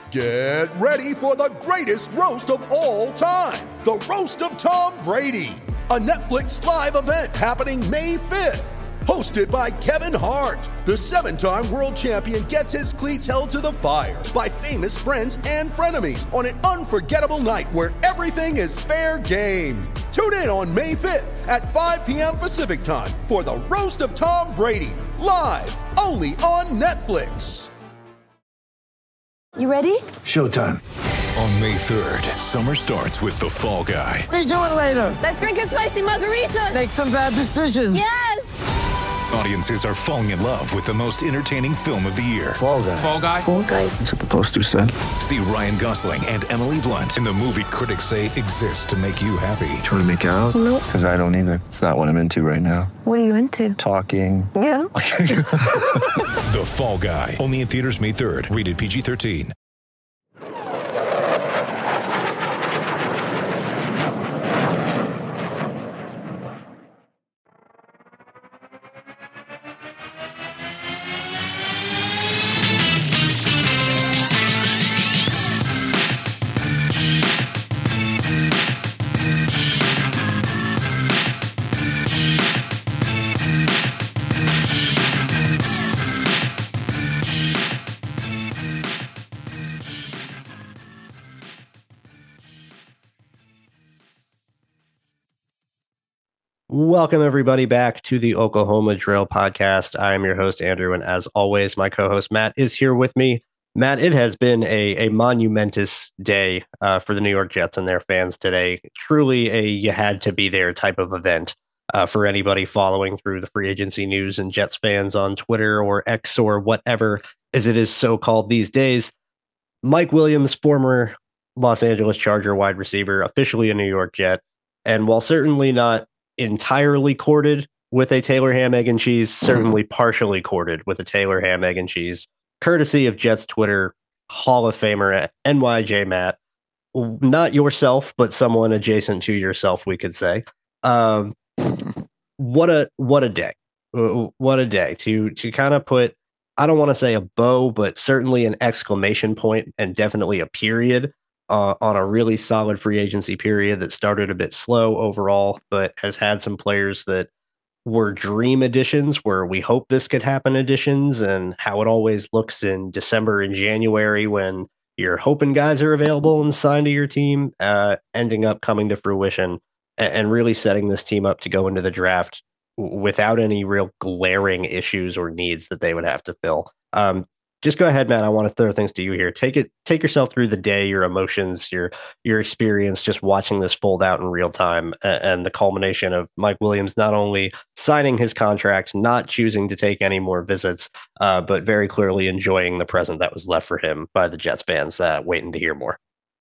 Get ready for the greatest roast of all time, the Roast of Tom Brady, a Netflix live event happening May 5th. Hosted by Kevin Hart, the 7-time world champion gets his cleats held to the fire by famous friends and frenemies on an unforgettable night where everything is fair game. Tune in on May 5th at 5 p.m. Pacific time for the Roast of Tom Brady, live only on Netflix. You ready? Showtime. On May 3rd, summer starts with The Fall Guy. Let's do it later. Let's drink a spicy margarita. Make some bad decisions. Yes! Audiences are falling in love with the most entertaining film of the year. Fall Guy. Fall Guy? Fall guy. That's what the poster said. See Ryan Gosling and Emily Blunt in the movie critics say exists to make you happy. Trying to make it out? Nope. Because I don't either. It's not what I'm into right now. What are you into? Talking. Yeah. The Fall Guy. Only in theaters May 3rd. Rated PG-13. Welcome, everybody, back to the Oklahoma Drill Podcast. I am your host, Andrew, and as always, my co-host, Matt, is here with me. Matt, it has been a monumentous day for the New York Jets and their fans today. Truly a you-had-to-be-there type of event for anybody following through the free agency news and Jets fans on Twitter or X or whatever, as it is so-called these days. Mike Williams, former Los Angeles Charger wide receiver, officially a New York Jet, and while certainly not entirely courted with a Taylor ham, egg, and cheese, certainly partially courted with a Taylor ham, egg, and cheese, courtesy of Jets Twitter Hall of Famer NYJ Matt. Not yourself, but someone adjacent to yourself, we could say. What a day. What a day to kind of put, I don't want to say a bow, but certainly an exclamation point and definitely a period on a really solid free agency period that started a bit slow overall, but has had some players that were dream additions where we hope this could happen additions, and how it always looks in December and January when you're hoping guys are available and signed to your team, ending up coming to fruition and really setting this team up to go into the draft without any real glaring issues or needs that they would have to fill. Just go ahead, Matt. I want to throw things to you here. Take yourself through the day, your emotions, your experience, just watching this fold out in real time, and the culmination of Mike Williams not only signing his contract, not choosing to take any more visits, but very clearly enjoying the present that was left for him by the Jets fans, waiting to hear more.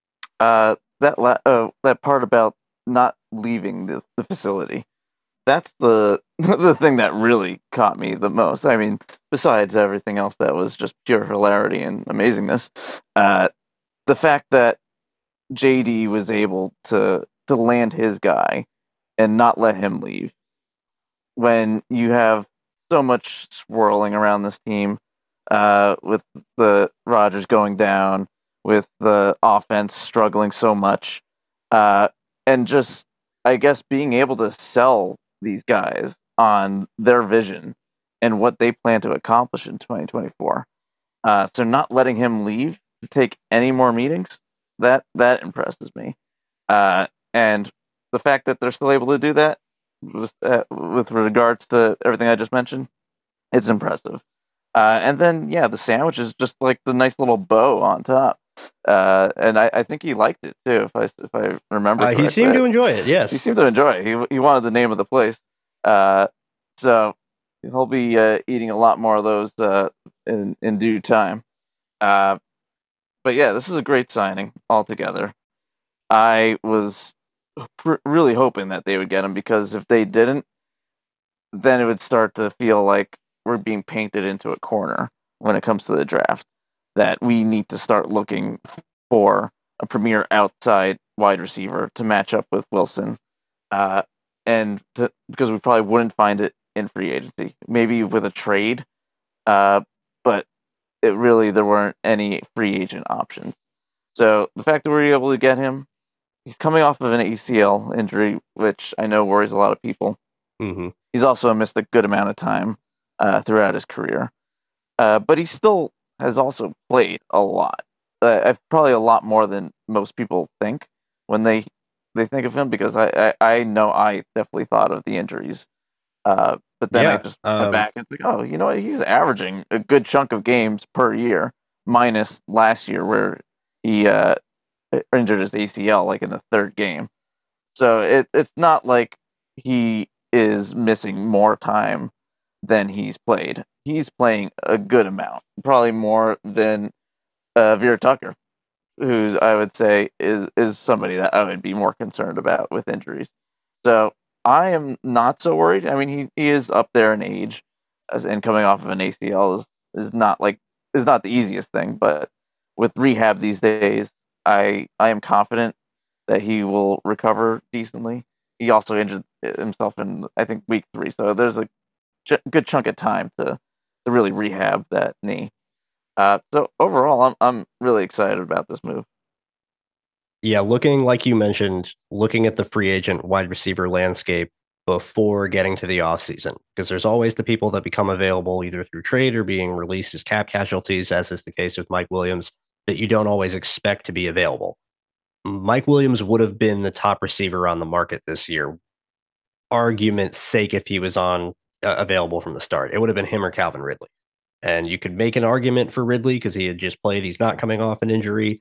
That part about not leaving the facility. That's the thing that really caught me the most. I mean, besides everything else that was just pure hilarity and amazingness, the fact that JD was able to land his guy and not let him leave when you have so much swirling around this team, with the Rodgers going down, with the offense struggling so much, and just, I guess, being able to sell these guys on their vision and what they plan to accomplish in 2024. So not letting him leave to take any more meetings, that impresses me. And the fact that they're still able to do that with regards to everything I just mentioned, it's impressive. And then, the sandwich is just like the nice little bow on top. And I think he liked it too, if I remember correctly. He seemed to enjoy it, yes. He seemed to enjoy it. He wanted the name of the place. So he'll be eating a lot more of those in due time. But yeah, this is a great signing altogether. I was really hoping that they would get him, because if they didn't, then it would start to feel like we're being painted into a corner when it comes to the draft, that we need to start looking for a premier outside wide receiver to match up with Wilson, because we probably wouldn't find it in free agency, maybe with a trade, but really there weren't any free agent options. So the fact that we were able to get him, he's coming off of an ACL injury, which I know worries a lot of people. Mm-hmm. He's also missed a good amount of time throughout his career, but he still has also played a lot. Probably a lot more than most people think when they think of him, because I know I definitely thought of the injuries. But then I just went back and think, oh, you know what? He's averaging a good chunk of games per year, minus last year where he injured his ACL like in the third game. So it's not like he is missing more time than he's played. He's playing a good amount, probably more than Vera Tucker, who I would say is somebody that I would be more concerned about with injuries. So I am not so worried. I mean, he is up there in age, and coming off of an ACL is not the easiest thing. But with rehab these days, I am confident that he will recover decently. He also injured himself in, I think, week 3, so there's a good chunk of time to really rehab that knee. So overall, I'm really excited about this move. Yeah, like you mentioned, looking at the free agent wide receiver landscape before getting to the offseason, because there's always the people that become available either through trade or being released as cap casualties, as is the case with Mike Williams, that you don't always expect to be available. Mike Williams would have been the top receiver on the market this year, argument's sake, if he was on available from the start. It would have been him or Calvin Ridley. And you could make an argument for Ridley because he had just played. He's not coming off an injury.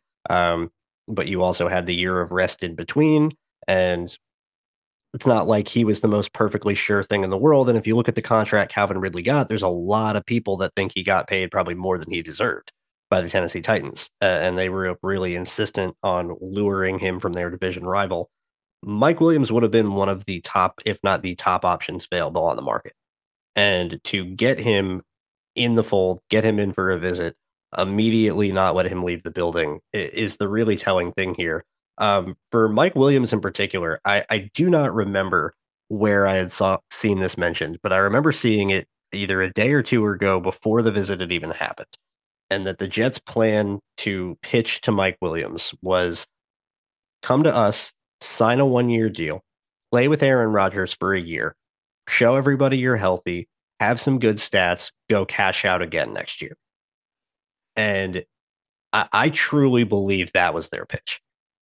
But you also had the year of rest in between. And it's not like he was the most perfectly sure thing in the world. And if you look at the contract Calvin Ridley got, there's a lot of people that think he got paid probably more than he deserved by the Tennessee Titans. And they were really insistent on luring him from their division rival. Mike Williams would have been one of the top, if not the top options available on the market. And to get him in the fold, get him in for a visit, immediately not let him leave the building is the really telling thing here. For Mike Williams in particular, I do not remember where I had seen this mentioned, but I remember seeing it either a day or two ago before the visit had even happened. And that the Jets' plan to pitch to Mike Williams was come to us, sign a 1-year deal, play with Aaron Rodgers for a year, show everybody you're healthy, have some good stats, go cash out again next year. And I truly believe that was their pitch.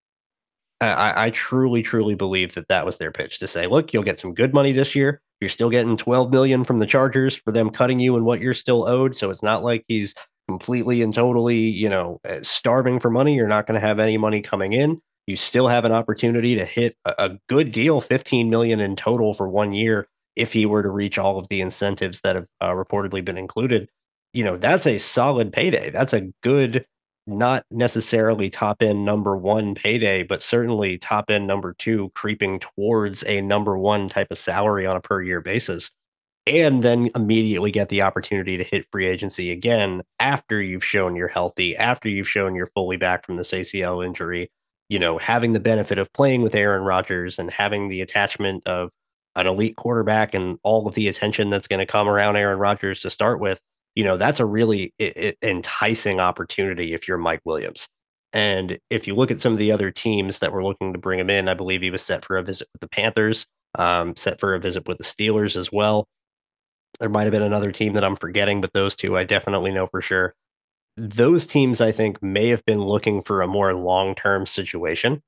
I truly, truly believe that was their pitch to say, look, you'll get some good money this year. You're still getting $12 million from the Chargers for them cutting you and what you're still owed. So it's not like he's completely and totally, starving for money. You're not going to have any money coming in. You still have an opportunity to hit a good deal, $15 million in total for 1 year, if he were to reach all of the incentives that have reportedly been included. That's a solid payday. That's a good, not necessarily top end number 1 payday, but certainly top end number 2, creeping towards a number 1 type of salary on a per year basis. And then immediately get the opportunity to hit free agency again after you've shown you're healthy, after you've shown you're fully back from this ACL injury, having the benefit of playing with Aaron Rodgers and having the attachment of an elite quarterback and all of the attention that's going to come around Aaron Rodgers to start with. That's a really enticing opportunity if you're Mike Williams. And if you look at some of the other teams that were looking to bring him in, I believe he was set for a visit with the Panthers, set for a visit with the Steelers as well. There might have been another team that I'm forgetting, but those two I definitely know for sure. Those teams, I think, may have been looking for a more long-term situation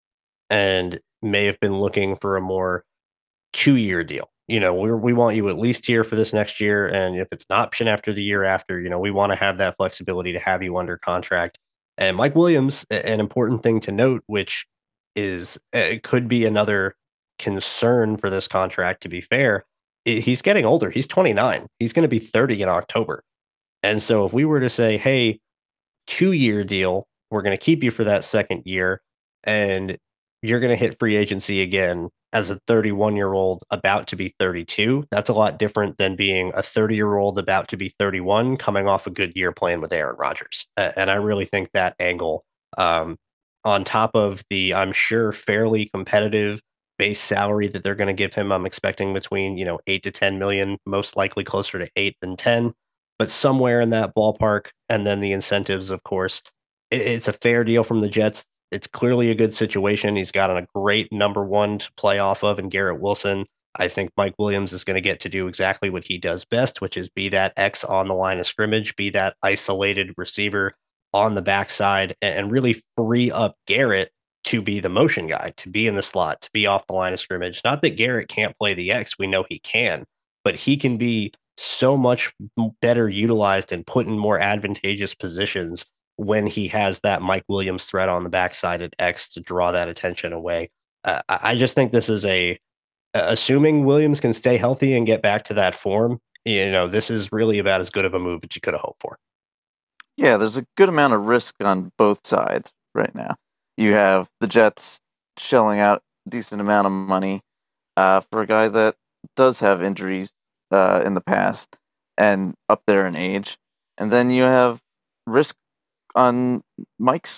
and may have been looking for a more 2-year deal. We want you at least here for this next year. And if it's an option after the year after, we want to have that flexibility to have you under contract. And Mike Williams, an important thing to note, which is it could be another concern for this contract, to be fair, he's getting older. He's 29. He's going to be 30 in October. And so if we were to say, hey, 2-year deal, we're going to keep you for that second year, and you're going to hit free agency again as a 31-year-old about to be 32. That's a lot different than being a 30-year-old about to be 31 coming off a good year playing with Aaron Rodgers. And I really think that angle, on top of the, I'm sure, fairly competitive base salary that they're going to give him, I'm expecting between, 8 to 10 million, most likely closer to 8 than 10. but somewhere in that ballpark. And then the incentives, of course, it's a fair deal from the Jets. It's clearly a good situation. He's got a great number one to play off of in Garrett Wilson. I think Mike Williams is going to get to do exactly what he does best, which is be that X on the line of scrimmage, be that isolated receiver on the backside, and really free up Garrett to be the motion guy, to be in the slot, to be off the line of scrimmage. Not that Garrett can't play the X. We know he can, but he can be so much better utilized and put in more advantageous positions when he has that Mike Williams threat on the backside at X to draw that attention away. I just think this is assuming Williams can stay healthy and get back to that form, this is really about as good of a move that you could have hoped for. Yeah, there's a good amount of risk on both sides right now. You have the Jets shelling out a decent amount of money for a guy that does have injuries in the past and up there in age. And then you have risk on Mike's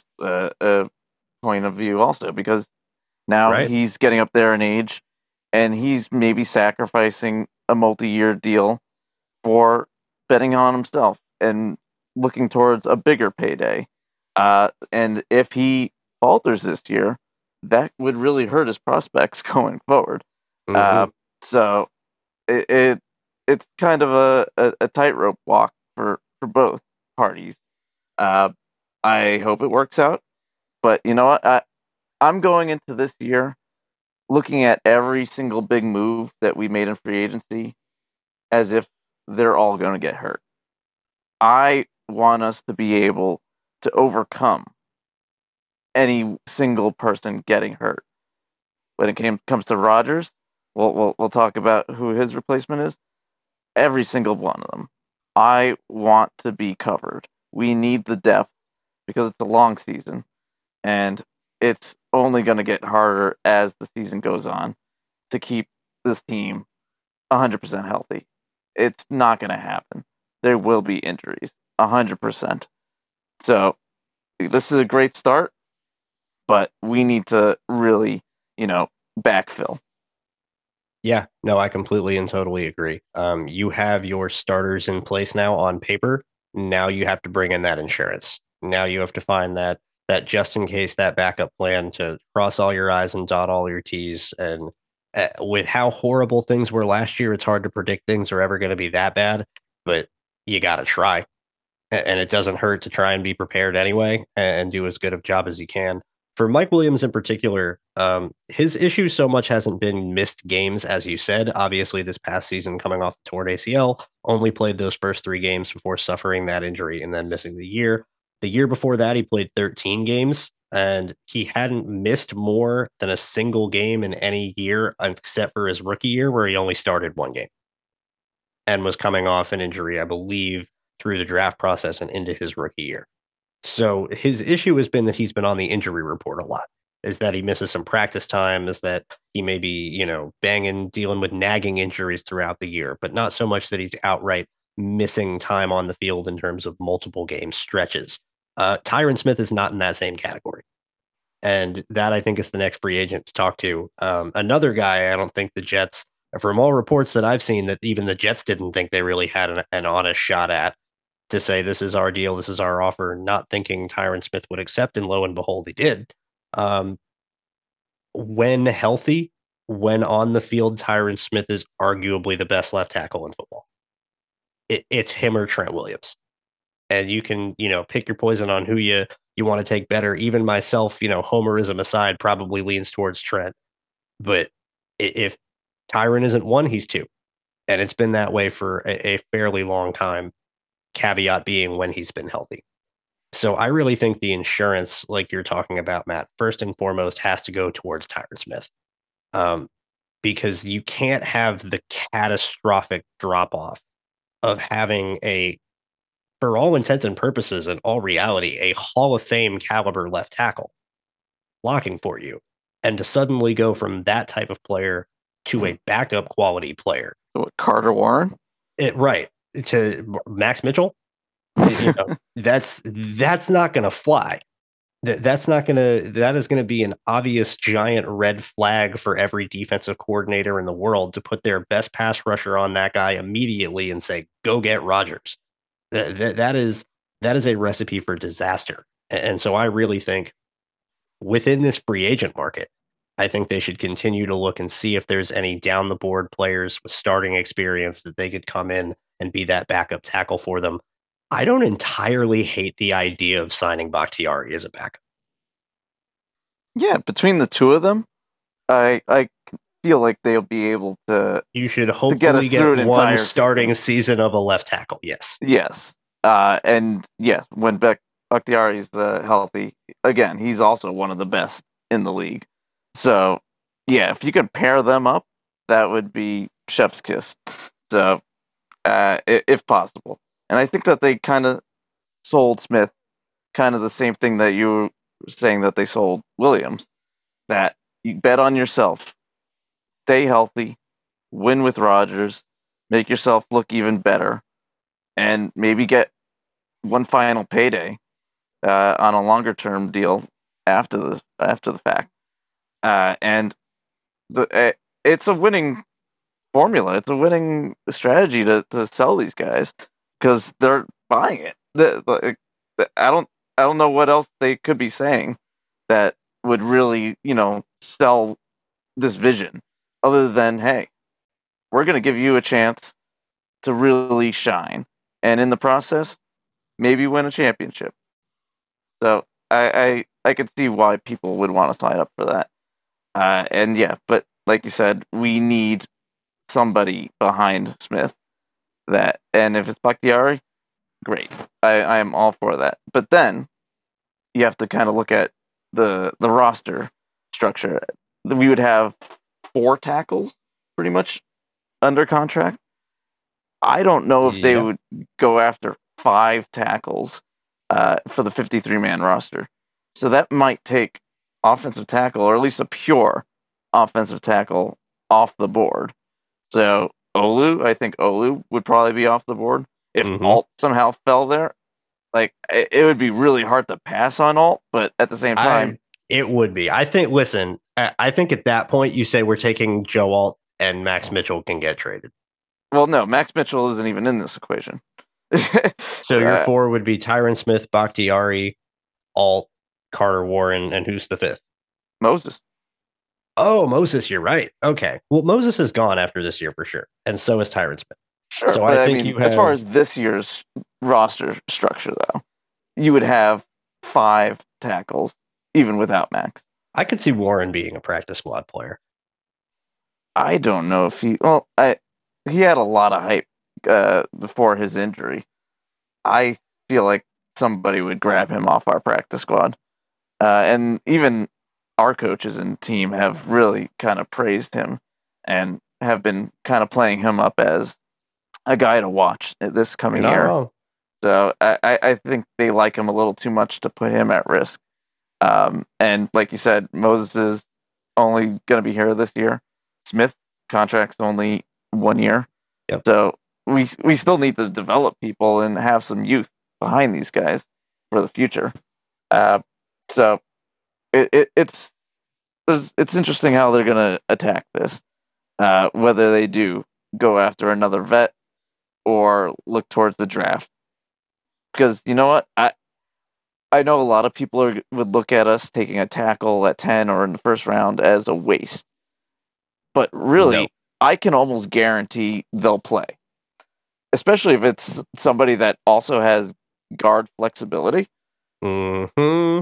point of view also, because now he's getting up there in age and he's maybe sacrificing a multi-year deal for betting on himself and looking towards a bigger payday. And if he falters this year, that would really hurt his prospects going forward. Mm-hmm. So it's kind of a tightrope walk for both parties. I hope it works out, but you know what? I'm going into this year looking at every single big move that we made in free agency as if they're all going to get hurt. I want us to be able to overcome any single person getting hurt. When it comes to Rodgers, we'll talk about who his replacement is. Every single one of them. I want to be covered. We need the depth because it's a long season, and it's only going to get harder as the season goes on to keep this team 100% healthy. It's not going to happen. There will be injuries, 100%. So this is a great start, but we need to really, backfill. Yeah, no, I completely and totally agree. You have your starters in place now on paper. Now you have to bring in that insurance. Now you have to find that just in case, that backup plan to cross all your I's and dot all your T's. And with how horrible things were last year, it's hard to predict things are ever going to be that bad, but you got to try. And it doesn't hurt to try and be prepared anyway and do as good of a job as you can. For Mike Williams in particular, his issue so much hasn't been missed games, as you said. Obviously, this past season, coming off the torn ACL, only played those first 3 games before suffering that injury and then missing the year. The year before that, he played 13 games, and he hadn't missed more than a single game in any year except for his rookie year, where he only started 1 game and was coming off an injury, I believe, through the draft process and into his rookie year. So his issue has been that he's been on the injury report a lot, is that he misses some practice time, is that he may be, dealing with nagging injuries throughout the year, but not so much that he's outright missing time on the field in terms of multiple game stretches. Tyron Smith is not in that same category. And that, I think, is the next free agent to talk to. Another guy, I don't think the Jets, from all reports that I've seen, that even the Jets didn't think they really had an honest shot at, to say this is our deal, this is our offer, not thinking Tyron Smith would accept, and lo and behold, he did. When healthy, when on the field, Tyron Smith is arguably the best left tackle in football. It's him or Trent Williams. And you can, pick your poison on who you want to take better. Even myself, homerism aside, probably leans towards Trent. But if Tyron isn't 1, he's 2. And it's been that way for a fairly long time. Caveat being when he's been healthy. So I really think the insurance, like you're talking about, Matt, first and foremost has to go towards Tyron Smith. Because you can't have the catastrophic drop-off of having for all intents and purposes and all reality, a Hall of Fame caliber left tackle blocking for you. And to suddenly go from that type of player to a backup quality player. What, Carter Warren? Right. To Max Mitchell, that's not going to fly. That is going to be an obvious giant red flag for every defensive coordinator in the world to put their best pass rusher on that guy immediately and say, go get Rodgers. That is a recipe for disaster. And so I really think within this free agent market, I think they should continue to look and see if there's any down the board players with starting experience that they could come in and be that backup tackle for them. I don't entirely hate the idea of signing Bakhtiari as a backup. Yeah, between the two of them, I feel like they'll be able to. You should hopefully get one starting season of a left tackle. Yes. Yes. And yes, when Bakhtiari's healthy, again, he's also one of the best in the league. So, yeah, if you could pair them up, that would be chef's kiss. So, if possible. And I think that they kind of sold Smith kind of the same thing that you were saying that they sold Williams, that you bet on yourself, stay healthy, win with Rodgers, make yourself look even better, and maybe get one final payday on a longer term deal after the fact. And it's a winning formula. It's a winning strategy to sell these guys because they're buying it. I don't know what else they could be saying that would really, sell this vision other than, hey, we're going to give you a chance to really shine. And in the process, maybe win a championship. So I could see why people would want to sign up for that. And yeah, but like you said, we need somebody behind Smith. And if it's Bakhtiari, great. I am all for that. But then you have to kind of look at the roster structure. We would have 4 tackles pretty much under contract. I don't know if they would go after 5 tackles for the 53-man roster. So that might take offensive tackle, or at least a pure offensive tackle, off the board. So I think Olu would probably be off the board. If Alt somehow fell there, like it would be really hard to pass on Alt, but at the same time, it would be. I think at that point you say we're taking Joe Alt and Max Mitchell can get traded. Well, no, Max Mitchell isn't even in this equation. So your 4 would be Tyron Smith, Bakhtiari, Alt, Carter Warren, and who's the 5th? Moses. Oh, Moses, you're right. Okay. Well, Moses is gone after this year for sure. And so is Tyron Smith. Sure. So I think you have, as far as this year's roster structure, though, you would have 5 tackles, even without Max. I could see Warren being a practice squad player. I don't know if he had a lot of hype before his injury. I feel like somebody would grab him off our practice squad. And even our coaches and team have really kind of praised him and have been kind of playing him up as a guy to watch this coming year. Wrong. So I think they like him a little too much to put him at risk. And like you said, Moses is only going to be here this year. Smith contract's only 1 year. Yep. So we still need to develop people and have some youth behind these guys for the future. So it's interesting how they're going to attack this. Whether they do go after another vet or look towards the draft. Because you know what? I know a lot of people would look at us taking a tackle at 10 or in the first round as a waste. But really, I can almost guarantee they'll play. Especially if it's somebody that also has guard flexibility. Mm-hmm.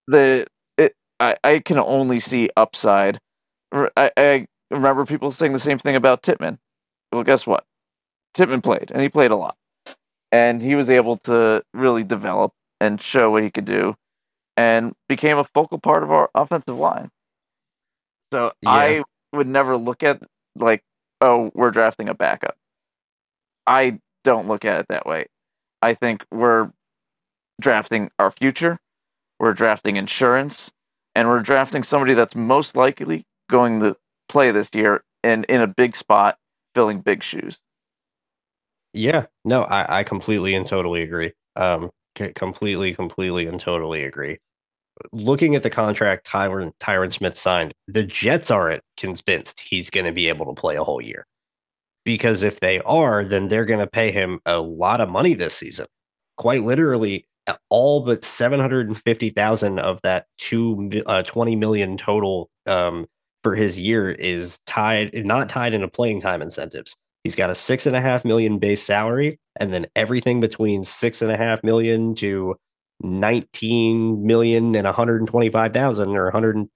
I can only see upside. I remember people saying the same thing about Tittman. Well, guess what? Tittman played, and he played a lot. And he was able to really develop and show what he could do and became a focal part of our offensive line. So yeah. I would never look at like, oh, we're drafting a backup. I don't look at it that way. I think we're drafting our future, we're drafting insurance, and we're drafting somebody that's most likely going to play this year and in a big spot, filling big shoes. Yeah, no, I completely and totally agree. Completely and totally agree. Looking at the contract Tyron Smith signed, the Jets aren't convinced he's going to be able to play a whole year. Because if they are, then they're going to pay him a lot of money this season. quite literally all but 750,000 of that 20 million total for his year is not tied into playing time incentives. He's got a $6.5 million base salary, and then everything between $6.5 million to 19 million and 125,000 or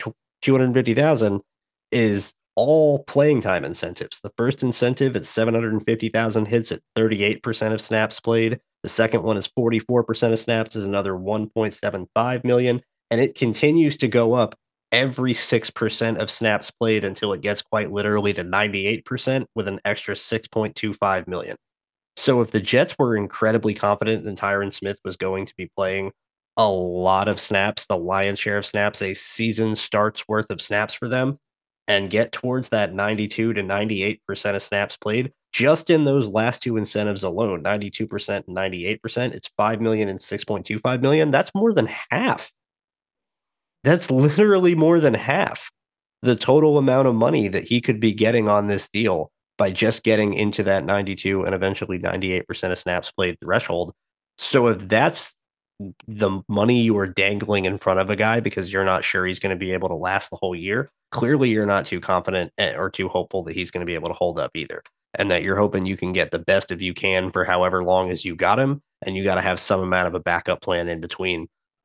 250,000 is all playing time incentives. The first incentive at 750,000 hits at 38% of snaps played. The second one is 44% of snaps, is another 1.75 million, and it continues to go up every 6% of snaps played until it gets quite literally to 98% with an extra 6.25 million. So if the Jets were incredibly confident that Tyron Smith was going to be playing a lot of snaps, the lion's share of snaps, a season starts worth of snaps for them, and get towards that 92 to 98% of snaps played, just in those last two incentives alone, 92% and 98%, it's 5 million and 6.25 million. That's more than half. That's literally more than half the total amount of money that he could be getting on this deal by just getting into that 92 and eventually 98% of snaps played threshold. So if that's the money you are dangling in front of a guy because you're not sure he's going to be able to last the whole year, clearly you're not too confident or too hopeful that he's going to be able to hold up either. And that you're hoping you can get the best of you can for however long as you got him. And you got to have some amount of a backup plan in between.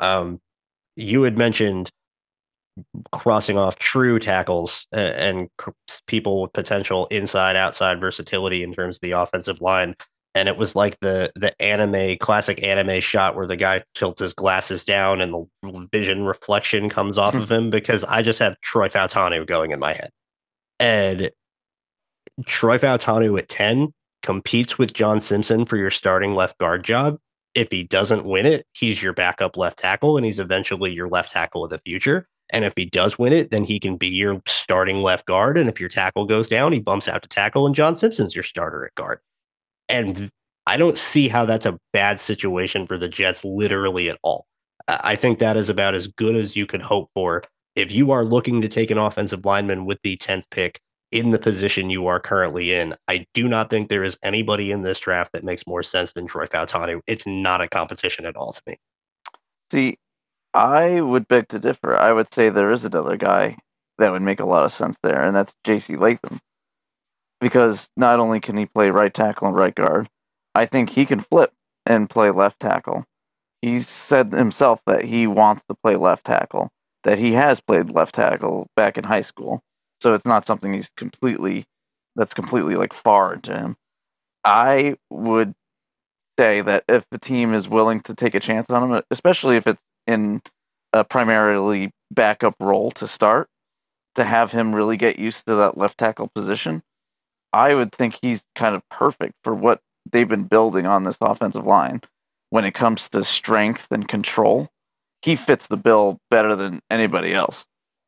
You had mentioned crossing off true tackles and people with potential inside outside versatility in terms of the offensive line, and it was like the classic anime shot where the guy tilts his glasses down and the vision reflection comes off of him, because I just have Troy Fautanu going in my head. And Troy Fautanu at 10 competes with John Simpson for your starting left guard job. If he doesn't win it, he's your backup left tackle, and he's eventually your left tackle of the future. And if he does win it, then he can be your starting left guard. And if your tackle goes down, he bumps out to tackle, and John Simpson's your starter at guard. And I don't see how that's a bad situation for the Jets literally at all. I think that is about as good as you could hope for if you are looking to take an offensive lineman with the 10th pick in the position you are currently in. I do not think there is anybody in this draft that makes more sense than Troy Fautanu. It's not a competition at all to me. See, I would beg to differ. I would say there is another guy that would make a lot of sense there, and that's J.C. Latham. Because not only can he play right tackle and right guard, I think he can flip and play left tackle. He's said himself that he wants to play left tackle, that he has played left tackle back in high school. So it's not something that's completely like foreign to him. I would say that if the team is willing to take a chance on him, especially if it's in a primarily backup role to start, to have him really get used to that left tackle position, I would think he's kind of perfect for what they've been building on this offensive line. When it comes to strength and control, he fits the bill better than anybody else.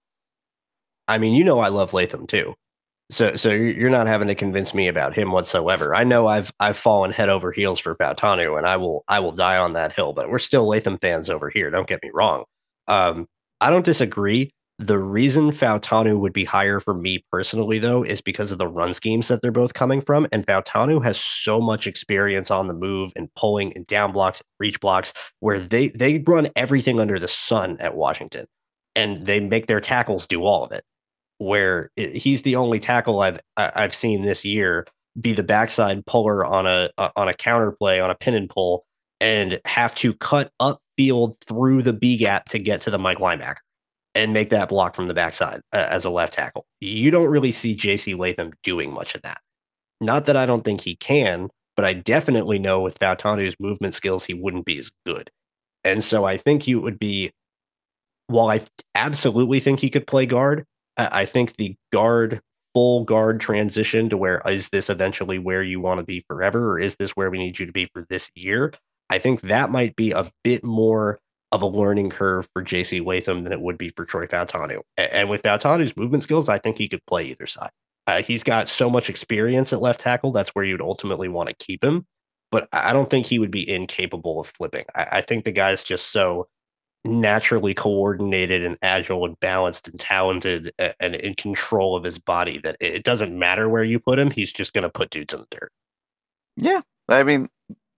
I mean, I love Latham too. So you're not having to convince me about him whatsoever. I know I've fallen head over heels for Fautanu, and I will die on that hill, but we're still Latham fans over here. Don't get me wrong. I don't disagree. The reason Fautanu would be higher for me personally, though, is because of the run schemes that they're both coming from. And Fautanu has so much experience on the move and pulling and down blocks, reach blocks, where they run everything under the sun at Washington, and they make their tackles do all of it. Where he's the only tackle I've seen this year be the backside puller on a counter play on a pin and pull and have to cut upfield through the B gap to get to the Mike linebacker and make that block from the backside as a left tackle. You don't really see J.C. Latham doing much of that. Not that I don't think he can, but I definitely know with Fautanu's movement skills, he wouldn't be as good. And so I think he would be, while I absolutely think he could play guard, I think the full guard transition to where is this eventually where you want to be forever, or is this where we need you to be for this year? I think that might be a bit more of a learning curve for J.C. Latham than it would be for Troy Fautanu. And with Fautanu's movement skills, I think he could play either side. He's got so much experience at left tackle. That's where you'd ultimately want to keep him. But I don't think he would be incapable of flipping. I think the guy's just so naturally coordinated and agile and balanced and talented and in control of his body that it doesn't matter where you put him. He's just going to put dudes in the dirt. Yeah. I mean,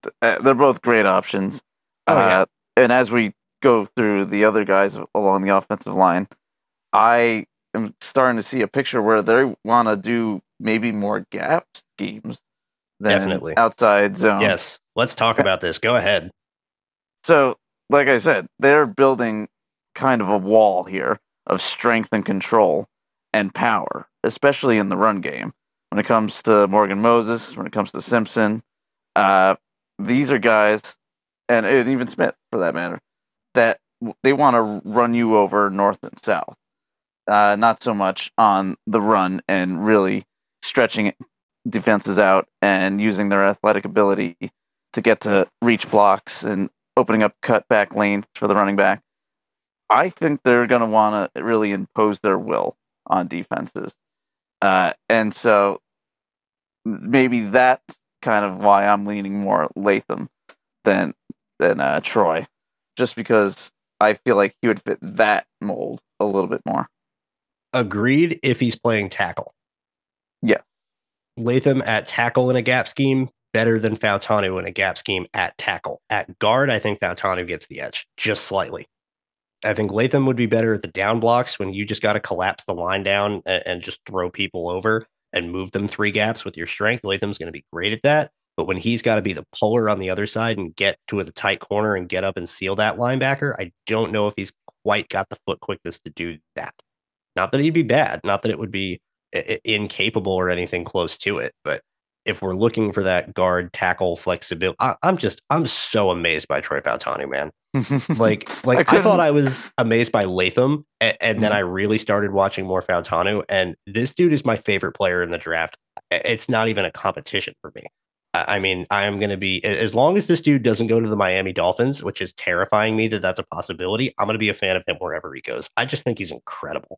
they're both great options. Oh, yeah. And as we go through the other guys along the offensive line, I am starting to see a picture where they want to do maybe more gap schemes than Definitely. outside zone. Yes. Let's talk about this. Go ahead. So, like I said, they're building kind of a wall here of strength and control and power, especially in the run game. When it comes to Morgan Moses, when it comes to Simpson, these are guys, and even Smith for that matter, that they want to run you over north and south. Not so much on the run and really stretching defenses out and using their athletic ability to get to reach blocks and opening up cut back lanes for the running back. I think they're going to want to really impose their will on defenses. And so maybe that's kind of why I'm leaning more Latham than Troy, just because I feel like he would fit that mold a little bit more. Agreed if he's playing tackle. Yeah. Latham at tackle in a gap scheme, better than Fautanu in a gap scheme at tackle. At guard, I think Fautanu gets the edge, just slightly. I think Latham would be better at the down blocks when you just got to collapse the line down and just throw people over and move them 3 gaps with your strength. Latham's going to be great at that. But when he's got to be the puller on the other side and get to the tight corner and get up and seal that linebacker, I don't know if he's quite got the foot quickness to do that. Not that he'd be bad, not that it would be incapable or anything close to it, but if we're looking for that guard tackle flexibility, I'm so amazed by Troy Fautanu, man. Like I thought I was amazed by Latham, and then I really started watching more Fautanu, and this dude is my favorite player in the draft. It's not even a competition for me. I mean, I am going to be, as long as this dude doesn't go to the Miami Dolphins, which is terrifying me that that's a possibility, I'm going to be a fan of him wherever he goes. I just think he's incredible.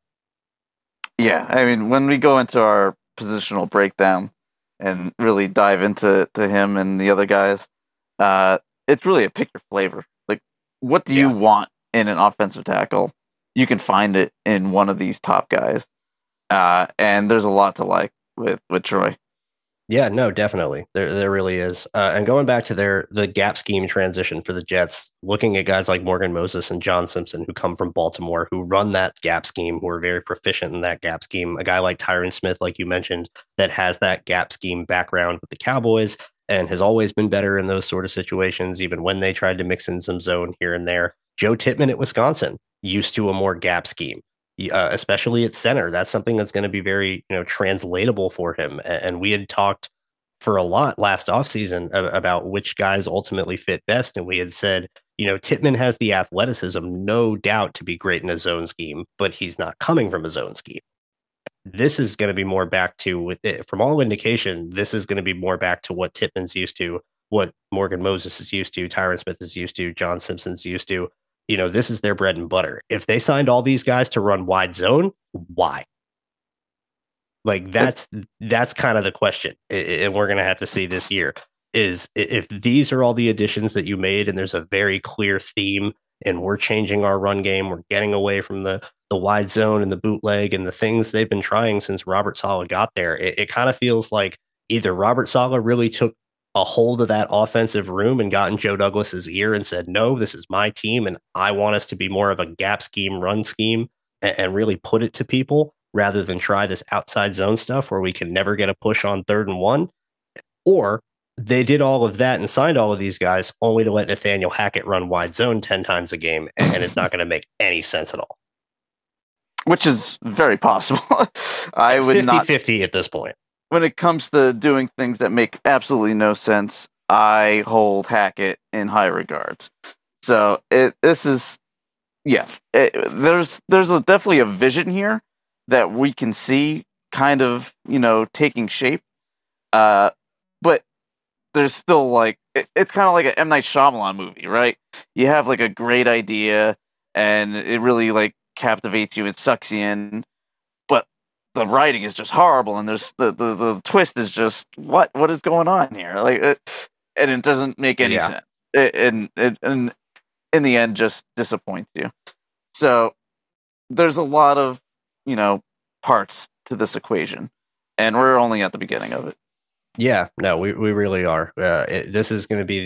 Yeah, I mean, when we go into our positional breakdown and really dive into him and the other guys, it's really a pick your flavor. Like, what do you want in an offensive tackle? You can find it in one of these top guys, and there's a lot to like with Troy. Yeah, no, definitely. There really is. And going back to the gap scheme transition for the Jets, looking at guys like Morgan Moses and John Simpson, who come from Baltimore, who run that gap scheme, who are very proficient in that gap scheme. A guy like Tyron Smith, like you mentioned, that has that gap scheme background with the Cowboys and has always been better in those sort of situations, even when they tried to mix in some zone here and there. Joe Tippmann at Wisconsin, used to a more gap scheme. Especially at center. That's something that's going to be very, translatable for him. And we had talked for a lot last offseason about which guys ultimately fit best. And we had said, Tippmann has the athleticism, no doubt, to be great in a zone scheme, but he's not coming from a zone scheme. This is going to be more back to, from all indication, this is going to be more back to what Tippmann's used to, what Morgan Moses is used to, Tyron Smith is used to, John Simpson's used to. This is their bread and butter. If they signed all these guys to run wide zone, why? Like that's kind of the question. And we're going to have to see this year is if these are all the additions that you made and there's a very clear theme and we're changing our run game, we're getting away from the wide zone and the bootleg and the things they've been trying since Robert Saleh got there. It kind of feels like either Robert Saleh really took a hold of that offensive room and got in Joe Douglas's ear and said, no, this is my team. And I want us to be more of a gap scheme, run scheme, and really put it to people rather than try this outside zone stuff where we can never get a push on 3rd and 1. Or they did all of that and signed all of these guys only to let Nathaniel Hackett run wide zone 10 times a game. And it's not going to make any sense at all. Which is very possible. I it's would 50-50 at this point. When it comes to doing things that make absolutely no sense, I hold Hackett in high regards. So there's definitely a vision here that we can see kind of, taking shape. But there's still it's kind of like an M. Night Shyamalan movie, right? You have a great idea and it really captivates you and sucks you in. The writing is just horrible, and there's the twist is just what is going on here? And it doesn't make any sense. And in the end, just disappoints you. So there's a lot of parts to this equation, and we're only at the beginning of it. Yeah, no, we really are. This is going to be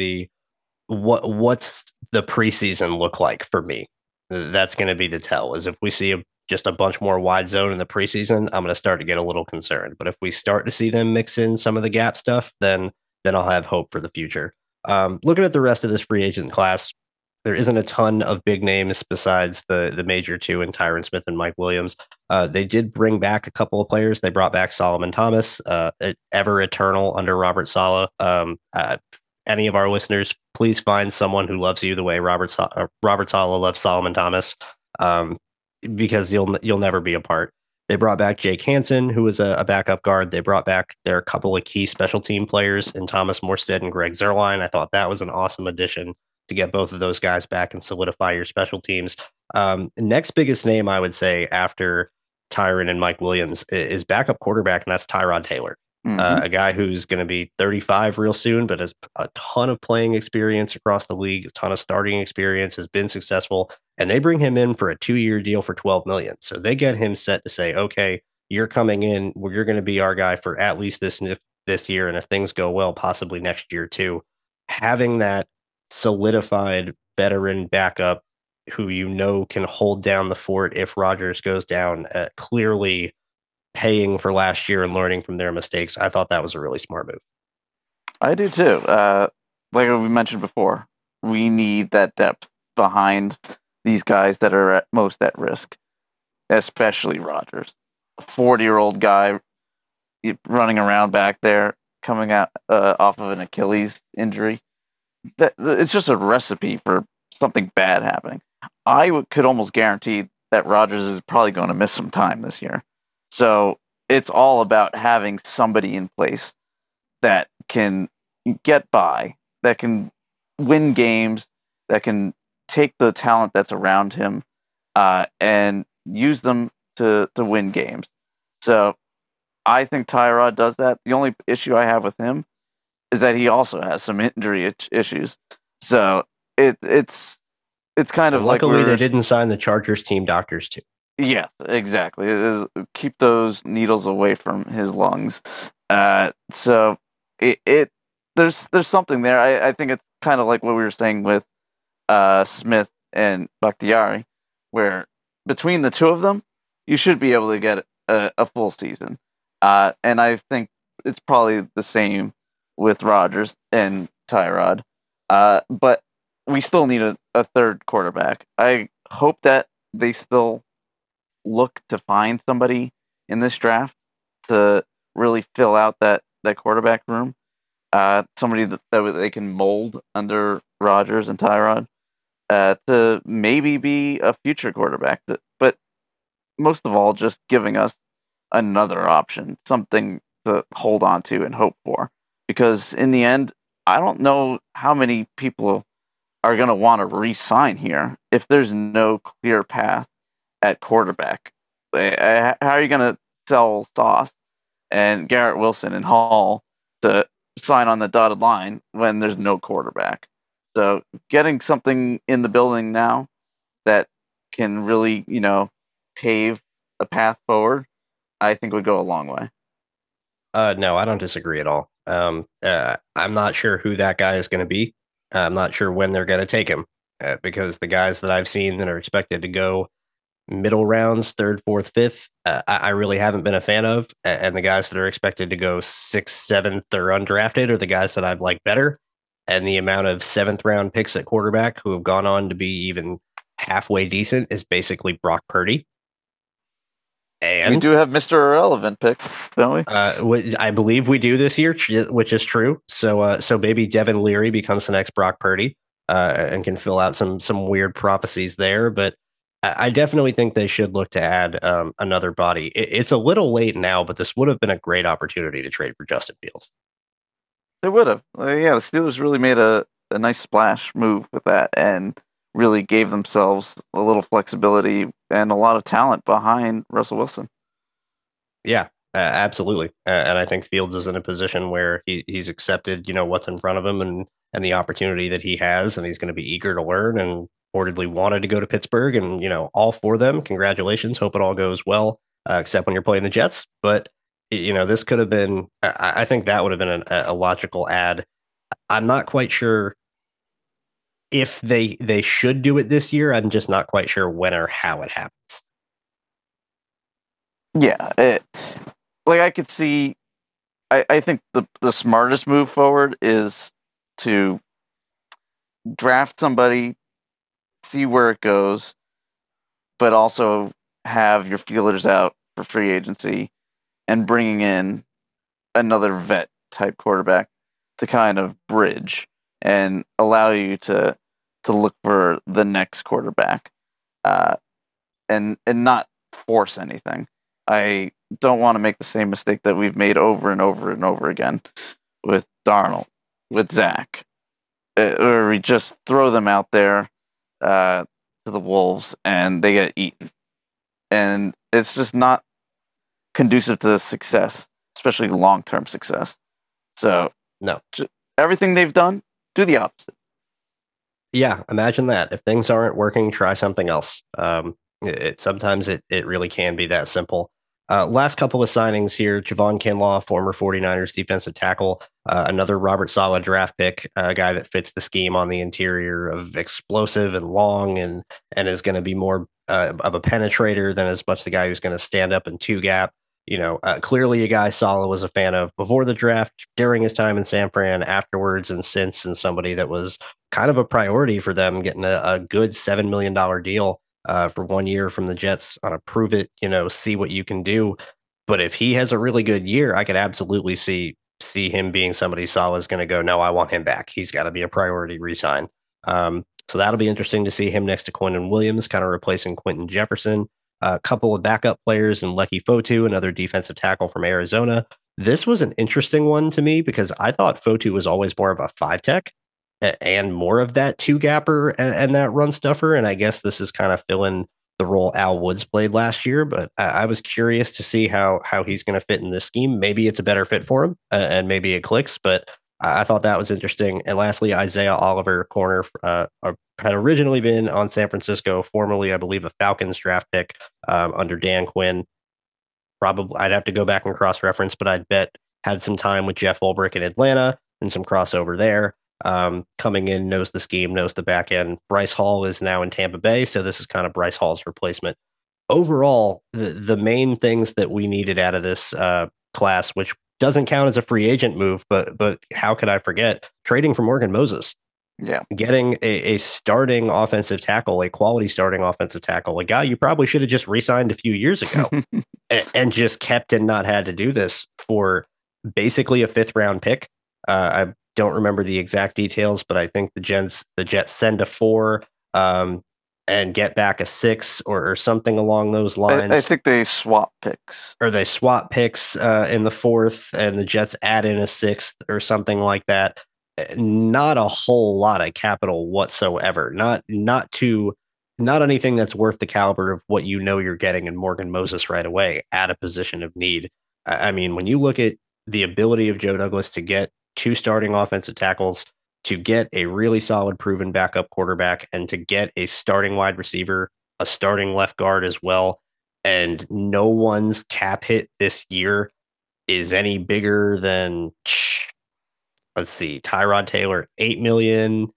what's the preseason look like for me? That's going to be the tell. Is if we see just a bunch more wide zone in the preseason, I'm going to start to get a little concerned. But if we start to see them mix in some of the gap stuff, then I'll have hope for the future. Looking at the rest of this free agent class, there isn't a ton of big names besides the major two in Tyron Smith and Mike Williams. They did bring back a couple of players. They brought back Solomon Thomas, ever eternal under Robert Saleh. Any of our listeners, please find someone who loves you the way Robert Saleh loves Solomon Thomas, because you'll never be apart. They brought back Jake Hansen, who was a backup guard. They brought back their couple of key special team players in Thomas Morstead and Greg Zerline. I thought that was an awesome addition to get both of those guys back and solidify your special teams. Next biggest name, I would say, after Tyron and Mike Williams is backup quarterback, and that's Tyrod Taylor. A guy who's going to be 35 real soon, but has a ton of playing experience across the league, a ton of starting experience, has been successful, and they bring him in for a 2-year deal for $12 million. So they get him set to say, okay, you're coming in, you're going to be our guy for at least this year, and if things go well, possibly next year too. Having that solidified veteran backup who can hold down the fort if Rodgers goes down, clearly paying for last year and learning from their mistakes. I thought that was a really smart move. I do too. Like we mentioned before, we need that depth behind these guys that are most at risk, especially Rodgers. A 40-year-old guy running around back there, coming out off of an Achilles injury. It's just a recipe for something bad happening. I could almost guarantee that Rodgers is probably going to miss some time this year. So it's all about having somebody in place that can get by, that can win games, that can take the talent that's around him and use them to win games. So I think Tyrod does that. The only issue I have with him is that he also has some injury issues. So it's kind of luckily they didn't sign the Chargers team doctors too. Yes, exactly. Keep those needles away from his lungs. So there's something there. I think it's kind of like what we were saying with Smith and Bakhtiari, where between the two of them, you should be able to get a full season. And I think it's probably the same with Rodgers and Tyrod. But we still need a third quarterback. I hope that they still look to find somebody in this draft to really fill out that quarterback room. Somebody that they can mold under Rodgers and Tyrod to maybe be a future quarterback. But most of all, just giving us another option, something to hold on to and hope for. Because in the end, I don't know how many people are going to want to re-sign here if there's no clear path at quarterback. How are you going to sell Sauce and Garrett Wilson and Hall to sign on the dotted line when there's no quarterback? So getting something in the building now that can really, pave a path forward, I think would go a long way. No, I don't disagree at all. I'm not sure who that guy is going to be. I'm not sure when they're going to take him because the guys that I've seen that are expected to go middle rounds, 3rd, 4th, 5th, I really haven't been a fan of. And the guys that are expected to go 6th, 7th, or undrafted are the guys that I've liked better. And the amount of 7th round picks at quarterback who have gone on to be even halfway decent is basically Brock Purdy. And we do have Mr. Irrelevant picks, don't we? I believe we do this year, which is true. So maybe Devin Leary becomes the next Brock Purdy and can fill out some weird prophecies there. But I definitely think they should look to add another body. It's a little late now, but this would have been a great opportunity to trade for Justin Fields. It would have. Yeah, the Steelers really made a nice splash move with that and really gave themselves a little flexibility and a lot of talent behind Russell Wilson. Yeah, absolutely. And I think Fields is in a position where he's accepted, what's in front of him and the opportunity that he has, and he's going to be eager to learn and reportedly wanted to go to Pittsburgh, and all for them. Congratulations. Hope it all goes well, except when you're playing the Jets. But This could have been. I think that would have been a logical add. I'm not quite sure if they should do it this year. I'm just not quite sure when or how it happens. Yeah, I could see. I think the smartest move forward is to draft somebody, see where it goes, but also have your feelers out for free agency and bringing in another vet type quarterback to kind of bridge and allow you to look for the next quarterback, and not force anything. I don't want to make the same mistake that we've made over and over and over again with Darnold, with Zach, where we just throw them out there to the wolves and they get eaten, and it's just not conducive to success, especially long-term success. So no, everything they've done, do the opposite. Yeah, imagine that. If things aren't working, try something else. Sometimes it really can be that simple. Last couple of signings here: Javon Kinlaw, former 49ers defensive tackle, another Robert Saleh draft pick, a guy that fits the scheme on the interior of explosive and long, and is going to be more of a penetrator than as much the guy who's going to stand up in two gap. Clearly a guy Saleh was a fan of before the draft, during his time in San Fran, afterwards, and since, and somebody that was kind of a priority for them, getting a good $7 million deal for 1 year from the Jets on a prove it, see what you can do. But if he has a really good year, I could absolutely see him being somebody Saleh is going to go, no, I want him back. He's got to be a priority re-sign. So that'll be interesting to see him next to Quentin Williams, kind of replacing Quentin Jefferson. A couple of backup players in Leki Fotu, another defensive tackle from Arizona. This was an interesting one to me because I thought Fotu was always more of a 5-tech and more of that 2-gapper and that run stuffer. And I guess this is kind of filling the role Al Woods played last year. But I was curious to see how he's going to fit in this scheme. Maybe it's a better fit for him and maybe it clicks. But I thought that was interesting. And lastly, Isaiah Oliver, corner, had originally been on San Francisco, formerly, I believe, a Falcons draft pick under Dan Quinn. Probably, I'd have to go back and cross-reference, but I'd bet had some time with Jeff Ulbrich in Atlanta and some crossover there. Coming in, knows the scheme, knows the back end. Bryce Hall is now in Tampa Bay, so this is kind of Bryce Hall's replacement. Overall, the main things that we needed out of this class, which doesn't count as a free agent move, but how could I forget trading for Morgan Moses? Yeah, getting a starting offensive tackle, a quality starting offensive tackle, a guy you probably should have just re-signed a few years ago and just kept and not had to do this for basically a 5th round pick. I don't remember the exact details, but I think the Jets send a 4 and get back a 6 or something along those lines. I think they swap picks. Or they swap picks in the 4th, and the Jets add in a 6th or something like that. Not a whole lot of capital whatsoever. Not anything that's worth the caliber of what you're getting in Morgan Moses right away at a position of need. I mean, when you look at the ability of Joe Douglas to get 2 starting offensive tackles, to get a really solid proven backup quarterback, and to get a starting wide receiver, a starting left guard as well, and no one's cap hit this year is any bigger than, let's see, Tyrod Taylor, $8 million,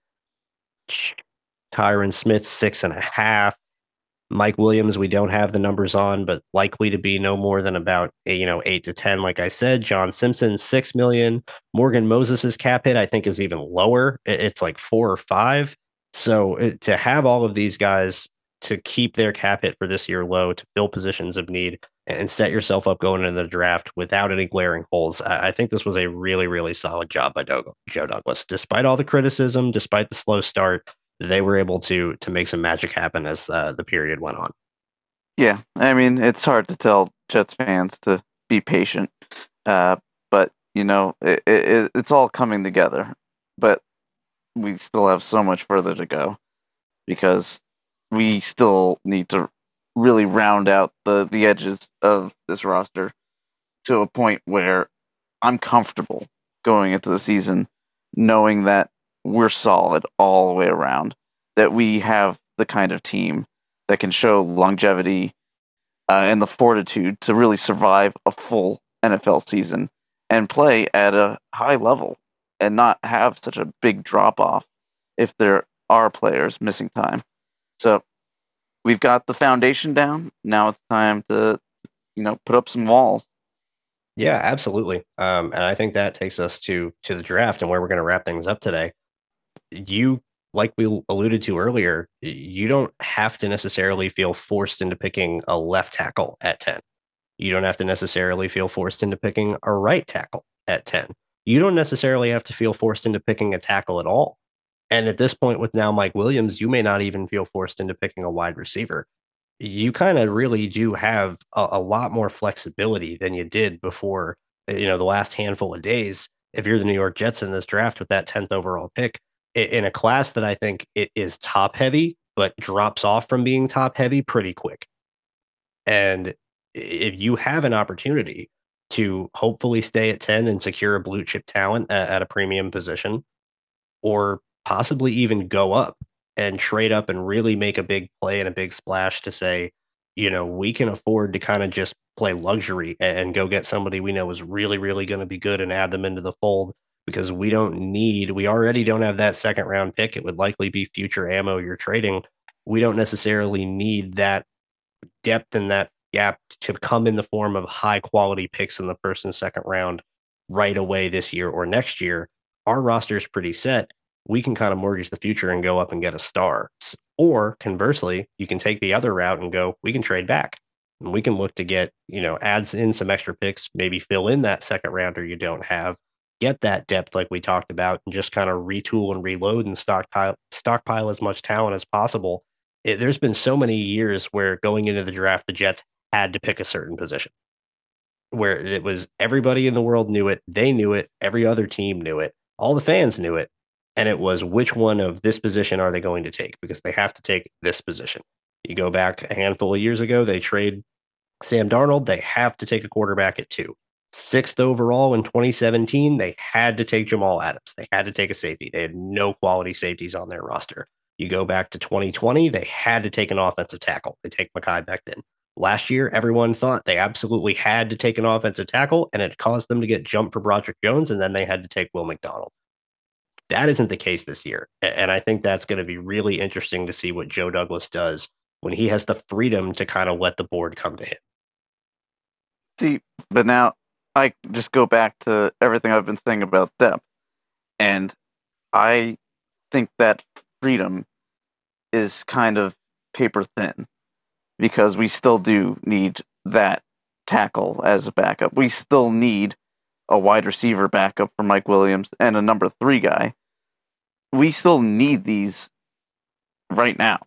Tyron Smith, 6.5, Mike Williams, we don't have the numbers on, but likely to be no more than about 8 to 10. Like I said, John Simpson, $6 million. Morgan Moses's cap hit, I think, is even lower. It's like 4 or 5. So to have all of these guys to keep their cap hit for this year low, to fill positions of need, and set yourself up going into the draft without any glaring holes, I think this was a really, really solid job by Joe Douglas. Despite all the criticism, despite the slow start, they were able to make some magic happen as the period went on. Yeah, I mean, it's hard to tell Jets fans to be patient, but it's all coming together. But we still have so much further to go because we still need to really round out the edges of this roster to a point where I'm comfortable going into the season knowing that we're solid all the way around, that we have the kind of team that can show longevity and the fortitude to really survive a full NFL season and play at a high level and not have such a big drop off if there are players missing time. So we've got the foundation down. Now it's time to, put up some walls. Yeah, absolutely. And I think that takes us to the draft and where we're going to wrap things up today. You, like we alluded to earlier, you don't have to necessarily feel forced into picking a left tackle at 10. You don't have to necessarily feel forced into picking a right tackle at 10. You don't necessarily have to feel forced into picking a tackle at all. And at this point with now Mike Williams, you may not even feel forced into picking a wide receiver. You kind of really do have a lot more flexibility than you did before, the last handful of days. If you're the New York Jets in this draft with that 10th overall pick, in a class that I think it is top heavy, but drops off from being top heavy pretty quick. And if you have an opportunity to hopefully stay at 10 and secure a blue chip talent at a premium position, or possibly even go up and trade up and really make a big play and a big splash to say, we can afford to kind of just play luxury and go get somebody we know is really, really going to be good and add them into the fold, because we already don't have that second round pick. It would likely be future ammo you're trading. We don't necessarily need that depth and that gap to come in the form of high quality picks in the first and second round right away this year or next year. Our roster is pretty set. We can kind of mortgage the future and go up and get a star. Or conversely, you can take the other route and go, we can trade back and we can look to get, adds in some extra picks, maybe fill in that second rounder you don't have, get that depth like we talked about, and just kind of retool and reload and stockpile as much talent as possible. There's been so many years where going into the draft, the Jets had to pick a certain position where it was everybody in the world knew it. They knew it. Every other team knew it. All the fans knew it. And it was, which one of this position are they going to take? Because they have to take this position. You go back a handful of years ago, they trade Sam Darnold. They have to take a quarterback at 2. 6th overall in 2017, they had to take Jamal Adams. They had to take a safety. They had no quality safeties on their roster. You go back to 2020, they had to take an offensive tackle. They take Mekhi Becton. Last year, everyone thought they absolutely had to take an offensive tackle, and it caused them to get jumped for Broderick Jones, and then they had to take Will McDonald. That isn't the case this year. And I think that's going to be really interesting to see what Joe Douglas does when he has the freedom to kind of let the board come to him. See, but now I just go back to everything I've been saying about depth. And I think that freedom is kind of paper thin, because we still do need that tackle as a backup. We still need a wide receiver backup for Mike Williams and a number 3 guy. We still need these right now.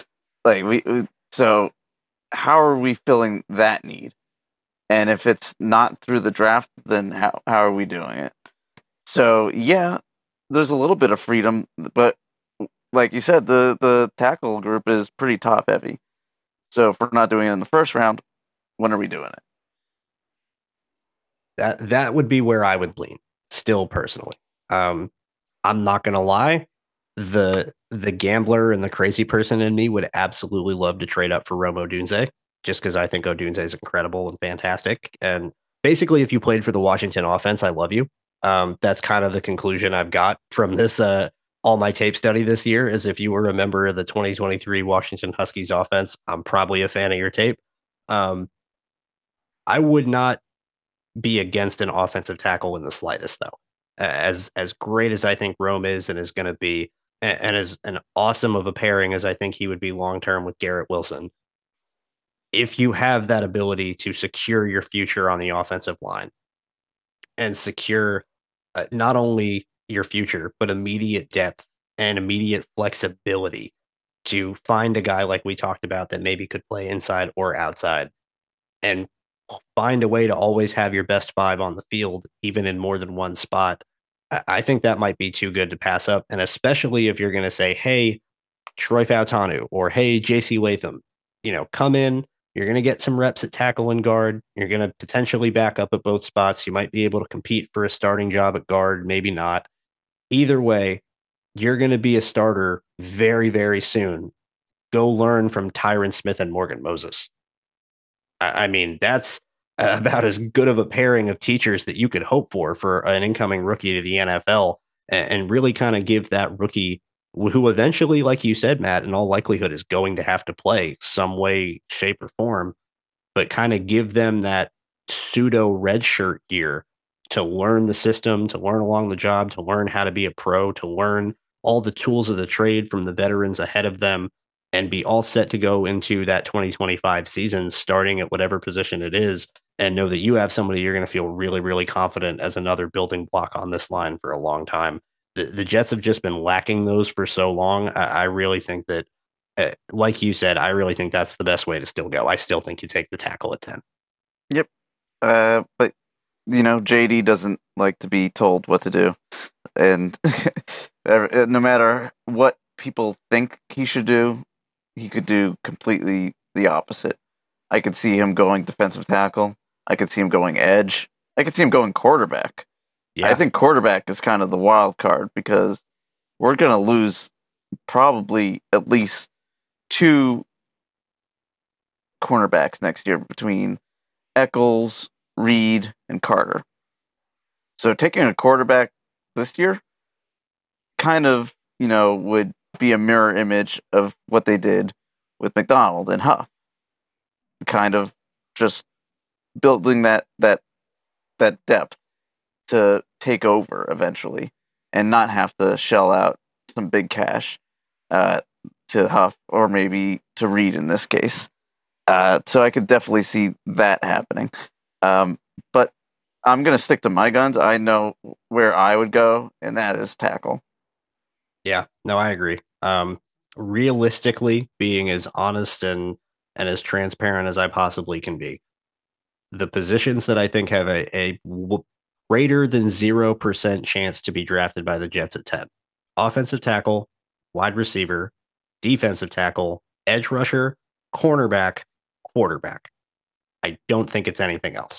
So how are we filling that need? And if it's not through the draft, then how are we doing it? So yeah, there's a little bit of freedom, but like you said, the tackle group is pretty top heavy. So if we're not doing it in the first round, when are we doing it? That would be where I would lean, still personally. I'm not gonna lie, the gambler and the crazy person in me would absolutely love to trade up for Rome Odunze, just because I think Odunze is incredible and fantastic. And basically, if you played for the Washington offense, I love you. That's kind of the conclusion I've got from this all my tape study this year, is if you were a member of the 2023 Washington Huskies offense, I'm probably a fan of your tape. I would not be against an offensive tackle in the slightest, though. As great as I think Rome is and is going to be, and as an awesome of a pairing as I think he would be long-term with Garrett Wilson, if you have that ability to secure your future on the offensive line and secure not only your future, but immediate depth and immediate flexibility to find a guy like we talked about that maybe could play inside or outside, and find a way to always have your best 5 on the field, even in more than one spot, I think that might be too good to pass up. And especially if you're going to say, hey, Troy Fautanu, or hey, JC Latham, come in, you're going to get some reps at tackle and guard. You're going to potentially back up at both spots. You might be able to compete for a starting job at guard, maybe not. Either way, you're going to be a starter very, very soon. Go learn from Tyron Smith and Morgan Moses. I mean, that's about as good of a pairing of teachers that you could hope for an incoming rookie to the NFL, and really kind of give that rookie, who eventually, like you said, Matt, in all likelihood is going to have to play some way, shape, or form, but kind of give them that pseudo redshirt year to learn the system, to learn along the job, to learn how to be a pro, to learn all the tools of the trade from the veterans ahead of them, and be all set to go into that 2025 season, starting at whatever position it is, and know that you have somebody you're going to feel really, really confident as another building block on this line for a long time. The Jets have just been lacking those for so long. I really think that, like you said, I really think that's the best way to still go. I still think you take the tackle at 10. Yep. But, JD doesn't like to be told what to do. And no matter what people think he should do, he could do completely the opposite. I could see him going defensive tackle. I could see him going edge. I could see him going quarterback. Yeah. I think quarterback is kind of the wild card because we're going to lose probably at least 2 cornerbacks next year between Eccles, Reed, and Carter. So taking a quarterback this year kind of, would be a mirror image of what they did with McDonald and Huff. Kind of just building that depth to take over eventually and not have to shell out some big cash to Huff or maybe to Reed in this case. So I could definitely see that happening. But I'm going to stick to my guns. I know where I would go, and that is tackle. Yeah, no, I agree. Realistically, being as honest and as transparent as I possibly can be, the positions that I think have a greater than 0% chance to be drafted by the Jets at 10: offensive tackle, wide receiver, defensive tackle, edge rusher, cornerback, quarterback. I don't think it's anything else.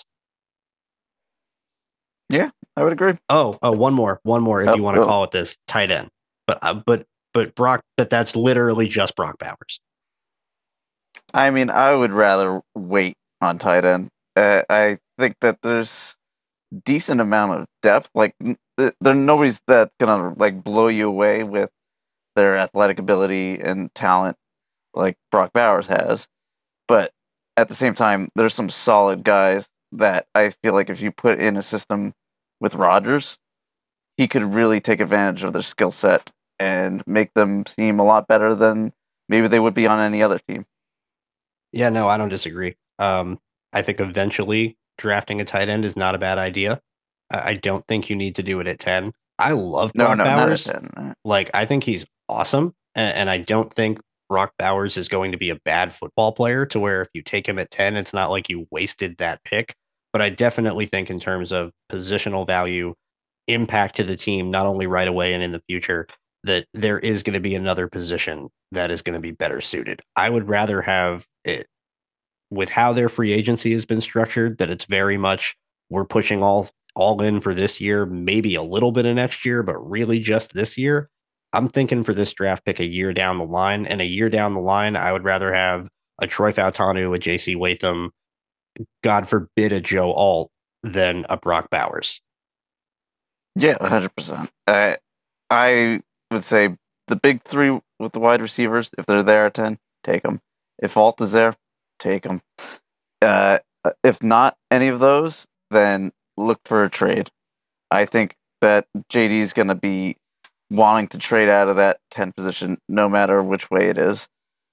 Yeah, I would agree. Oh, one more if you want to call it this, tight end. But Brock, that's literally just Brock Bowers. I mean, I would rather wait on tight end. I think that there's decent amount of depth. Like, nobody's that's gonna blow you away with their athletic ability and talent like Brock Bowers has. But at the same time, there's some solid guys that I feel like if you put in a system with Rodgers, he could really take advantage of their skill set and make them seem a lot better than maybe they would be on any other team. Yeah, no, I don't disagree. I think eventually drafting a tight end is not a bad idea. I don't think you need to do it at 10. I love Brock Bowers. Not at 10. I think he's awesome. And I don't think Brock Bowers is going to be a bad football player to where if you take him at 10, it's not like you wasted that pick. But I definitely think in terms of positional value, impact to the team, not only right away and in the future, that there is going to be another position that is going to be better suited. I would rather have it with how their free agency has been structured, that it's very much we're pushing all in for this year, maybe a little bit of next year, but really just this year. I'm thinking for this draft pick a year down the line, and a year down the line, I would rather have a Troy Fautanu, a JC Latham, God forbid a Joe Alt, than a Brock Bowers. Yeah, 100%. I would say the big three with the wide receivers, if they're there at 10, take them. If Alt is there, take them. If not any of those, then look for a trade. I think that JD is going to be wanting to trade out of that 10 position no matter which way it is.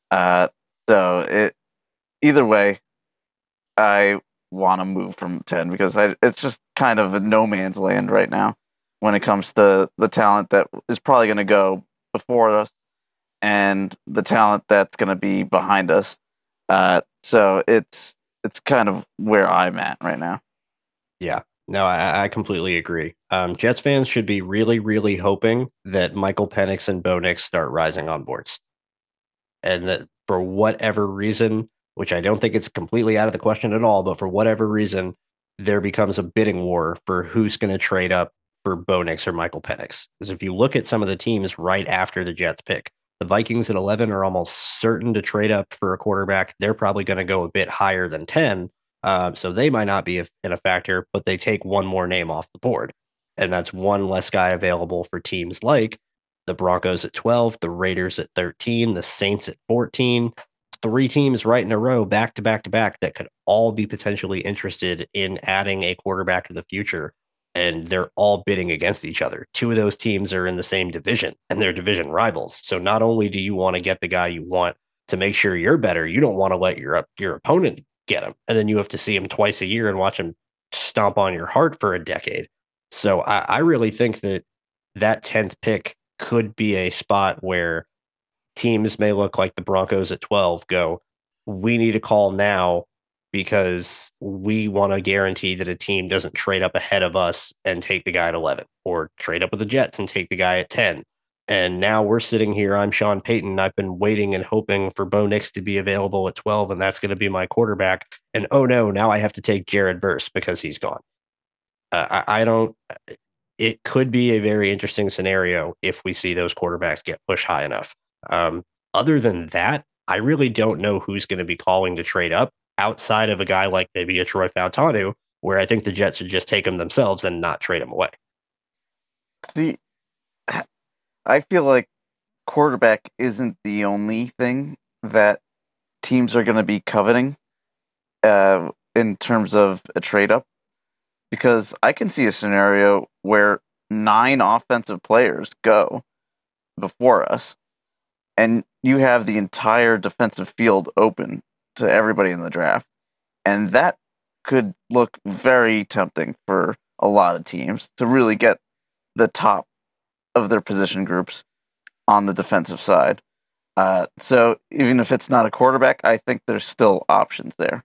Either way, I want to move from 10 because it's just kind of a no man's land right now when it comes to the talent that is probably going to go before us and the talent that's going to be behind us. So it's kind of where I'm at right now. Yeah, no, I completely agree. Jets fans should be really, really hoping that Michael Penix and Bo Nix start rising on boards. And that for whatever reason, which I don't think it's completely out of the question at all, but for whatever reason, there becomes a bidding war for who's going to trade up for Bo Nix or Michael Penix. Because if you look at some of the teams right after the Jets pick, the Vikings at 11 are almost certain to trade up for a quarterback. They're probably going to go a bit higher than 10. So they might not be in a factor, but they take one more name off the board. And that's one less guy available for teams like the Broncos at 12, the Raiders at 13, the Saints at 14. 3 teams right in a row, back to back to back, that could all be potentially interested in adding a quarterback to the future. And they're all bidding against each other. 2 of those teams are in the same division and they're division rivals. So not only do you want to get the guy you want to make sure you're better, you don't want to let your opponent get him. And then you have to see him twice a year and watch him stomp on your heart for a decade. So I really think that 10th pick could be a spot where teams may look like the Broncos at 12 go, we need a call now because we want to guarantee that a team doesn't trade up ahead of us and take the guy at 11 or trade up with the Jets and take the guy at 10. And now we're sitting here. I'm Sean Payton. I've been waiting and hoping for Bo Nix to be available at 12, and that's going to be my quarterback. And oh no, now I have to take Jared Verse because he's gone. I don't. It could be a very interesting scenario if we see those quarterbacks get pushed high enough. Other than that, I really don't know who's going to be calling to trade up outside of a guy like maybe a Troy Fautanu, where I think the Jets should just take him themselves and not trade him away. See, I feel like quarterback isn't the only thing that teams are going to be coveting in terms of a trade up, because I can see a scenario where 9 offensive players go before us, and you have the entire defensive field open to everybody in the draft. And that could look very tempting for a lot of teams to really get the top of their position groups on the defensive side. So even if it's not a quarterback, I think there's still options there.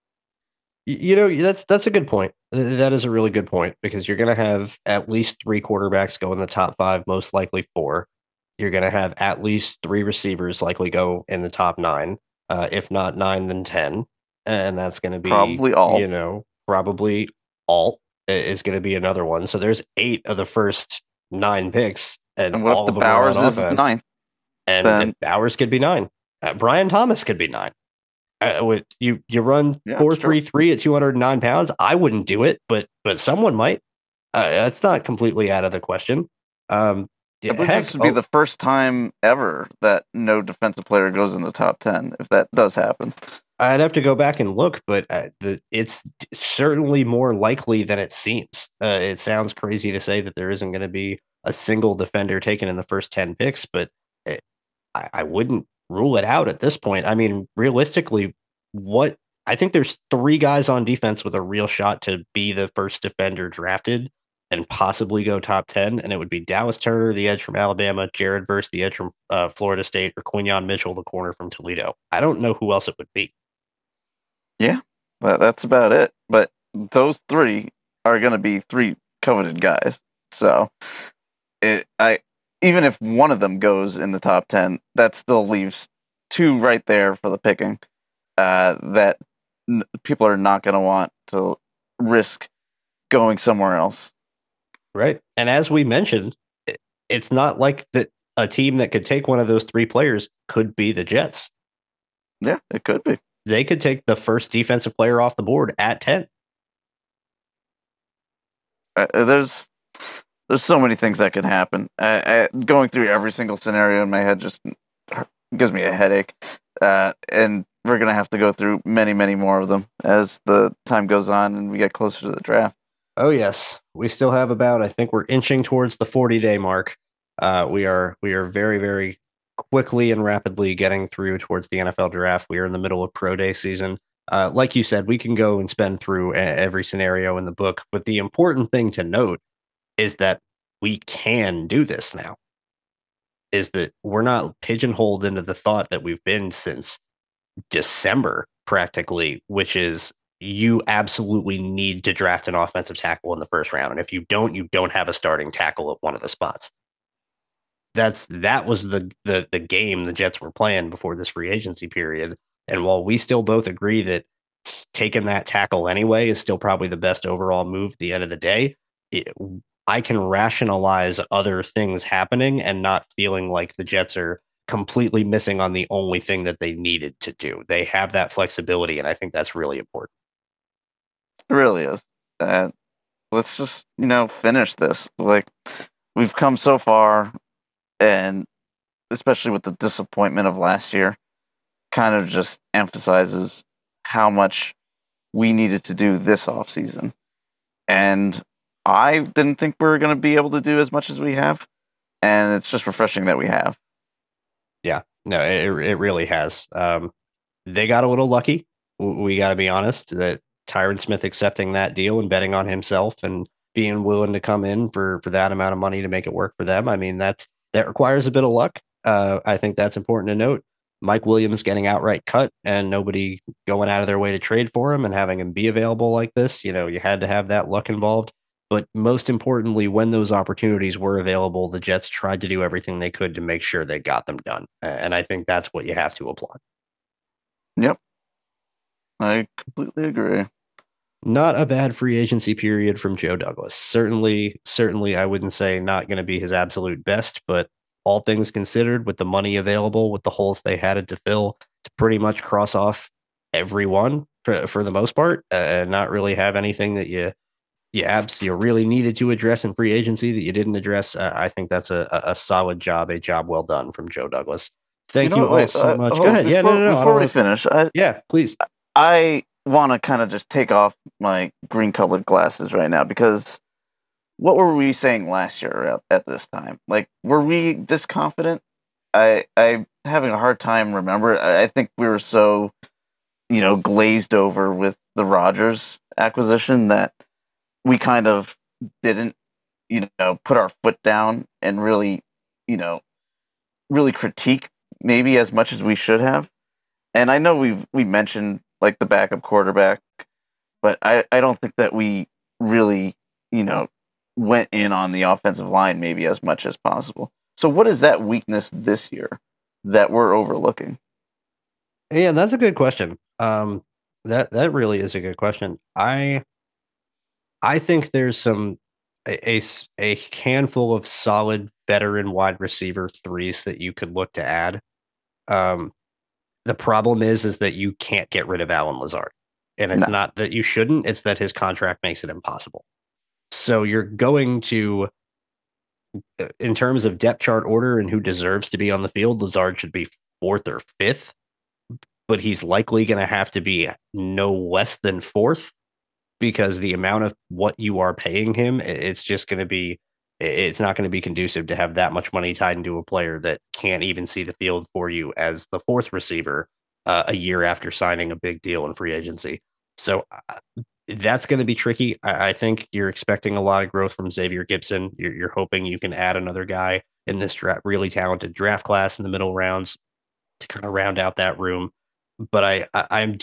You know, that's a good point. That is a really good point, because you're going to have at least 3 quarterbacks go in the top 5, most likely 4. You're going to have at least 3 receivers likely go in the top 9, if not 9, then 10. And that's going to be probably all. Probably all is going to be another one. So there's 8 of the first 9 picks, and what all if of the them are on Bowers is offense. 9? And Bowers could be 9. Brian Thomas could be 9. With you run 4.33 at 209 pounds. I wouldn't do it, but someone might. That's not completely out of the question. I believe this would be the first time ever that no defensive player goes in the top 10, if that does happen. I'd have to go back and look, but it's certainly more likely than it seems. It sounds crazy to say that there isn't going to be a single defender taken in the first 10 picks, but I wouldn't rule it out at this point. I mean, realistically, I think there's 3 guys on defense with a real shot to be the first defender drafted and possibly go top 10, and it would be Dallas Turner, the edge from Alabama, Jared Verse, the edge from Florida State, or Quinyon Mitchell, the corner from Toledo. I don't know who else it would be. Yeah, that's about it. But those 3 are going to be 3 coveted guys. So even if one of them goes in the top 10, that still leaves 2 right there for the picking that people are not going to want to risk going somewhere else. Right. And as we mentioned, it's not like that a team that could take one of those 3 players could be the Jets. Yeah, it could be. They could take the first defensive player off the board at 10. There's so many things that could happen. Going through every single scenario in my head just gives me a headache. And we're going to have to go through many, many more of them as the time goes on and we get closer to the draft. Oh, yes. We still have I think we're inching towards the 40-day mark. We are very, very quickly and rapidly getting through towards the NFL draft. We are in the middle of pro day season. Like you said, we can go and spend through every scenario in the book. But the important thing to note is that we can do this now. Is that we're not pigeonholed into the thought that we've been since December, practically, which is you absolutely need to draft an offensive tackle in the first round. And if you don't have a starting tackle at one of the spots. That was the game the Jets were playing before this free agency period. And while we still both agree that taking that tackle anyway is still probably the best overall move at the end of the day, I can rationalize other things happening and not feeling like the Jets are completely missing on the only thing that they needed to do. They have that flexibility, and I think that's really important. It really is. Let's just, finish this. Like, we've come so far, and especially with the disappointment of last year, kind of just emphasizes how much we needed to do this offseason. And I didn't think we were going to be able to do as much as we have. And it's just refreshing that we have. Yeah, no, it really has. They got a little lucky. We got to be honest that Tyron Smith accepting that deal and betting on himself and being willing to come in for that amount of money to make it work for them. I mean, that requires a bit of luck. I think that's important to note. Mike Williams getting outright cut and nobody going out of their way to trade for him and having him be available like this, you had to have that luck involved. But most importantly, when those opportunities were available, the Jets tried to do everything they could to make sure they got them done. And I think that's what you have to applaud. Yep. I completely agree. Not a bad free agency period from Joe Douglas. Certainly, I wouldn't say not going to be his absolute best, but all things considered, with the money available, with the holes they had to fill, to pretty much cross off everyone for the most part, and not really have anything that you really needed to address in free agency that you didn't address. I think that's a solid job, a job well done from Joe Douglas. Thank you all so much. Go ahead. Before we finish, yeah, please. I want to kind of just take off my green-colored glasses right now, because what were we saying last year at this time? Like, were we this confident? I'm having a hard time remember. I think we were so, glazed over with the Rodgers acquisition that we kind of didn't, put our foot down and really, really critique maybe as much as we should have. And I know we mentioned like the backup quarterback, but I don't think that we really, went in on the offensive line maybe as much as possible. So what is that weakness this year that we're overlooking? Yeah, that's a good question. That really is a good question. I think there's a handful of solid veteran wide receiver threes that you could look to add. The problem is that you can't get rid of Allen Lazard, and it's not that you shouldn't; it's that his contract makes it impossible. So you're going to, in terms of depth chart order and who deserves to be on the field, Lazard should be 4th or 5th, but he's likely going to have to be no less than 4th, because the amount of what you are paying him, it's not going to be conducive to have that much money tied into a player that can't even see the field for you as the 4th receiver a year after signing a big deal in free agency. So that's going to be tricky. I think you're expecting a lot of growth from Xavier Gipson. You're hoping you can add another guy in this really talented draft class in the middle rounds to kind of round out that room. But I am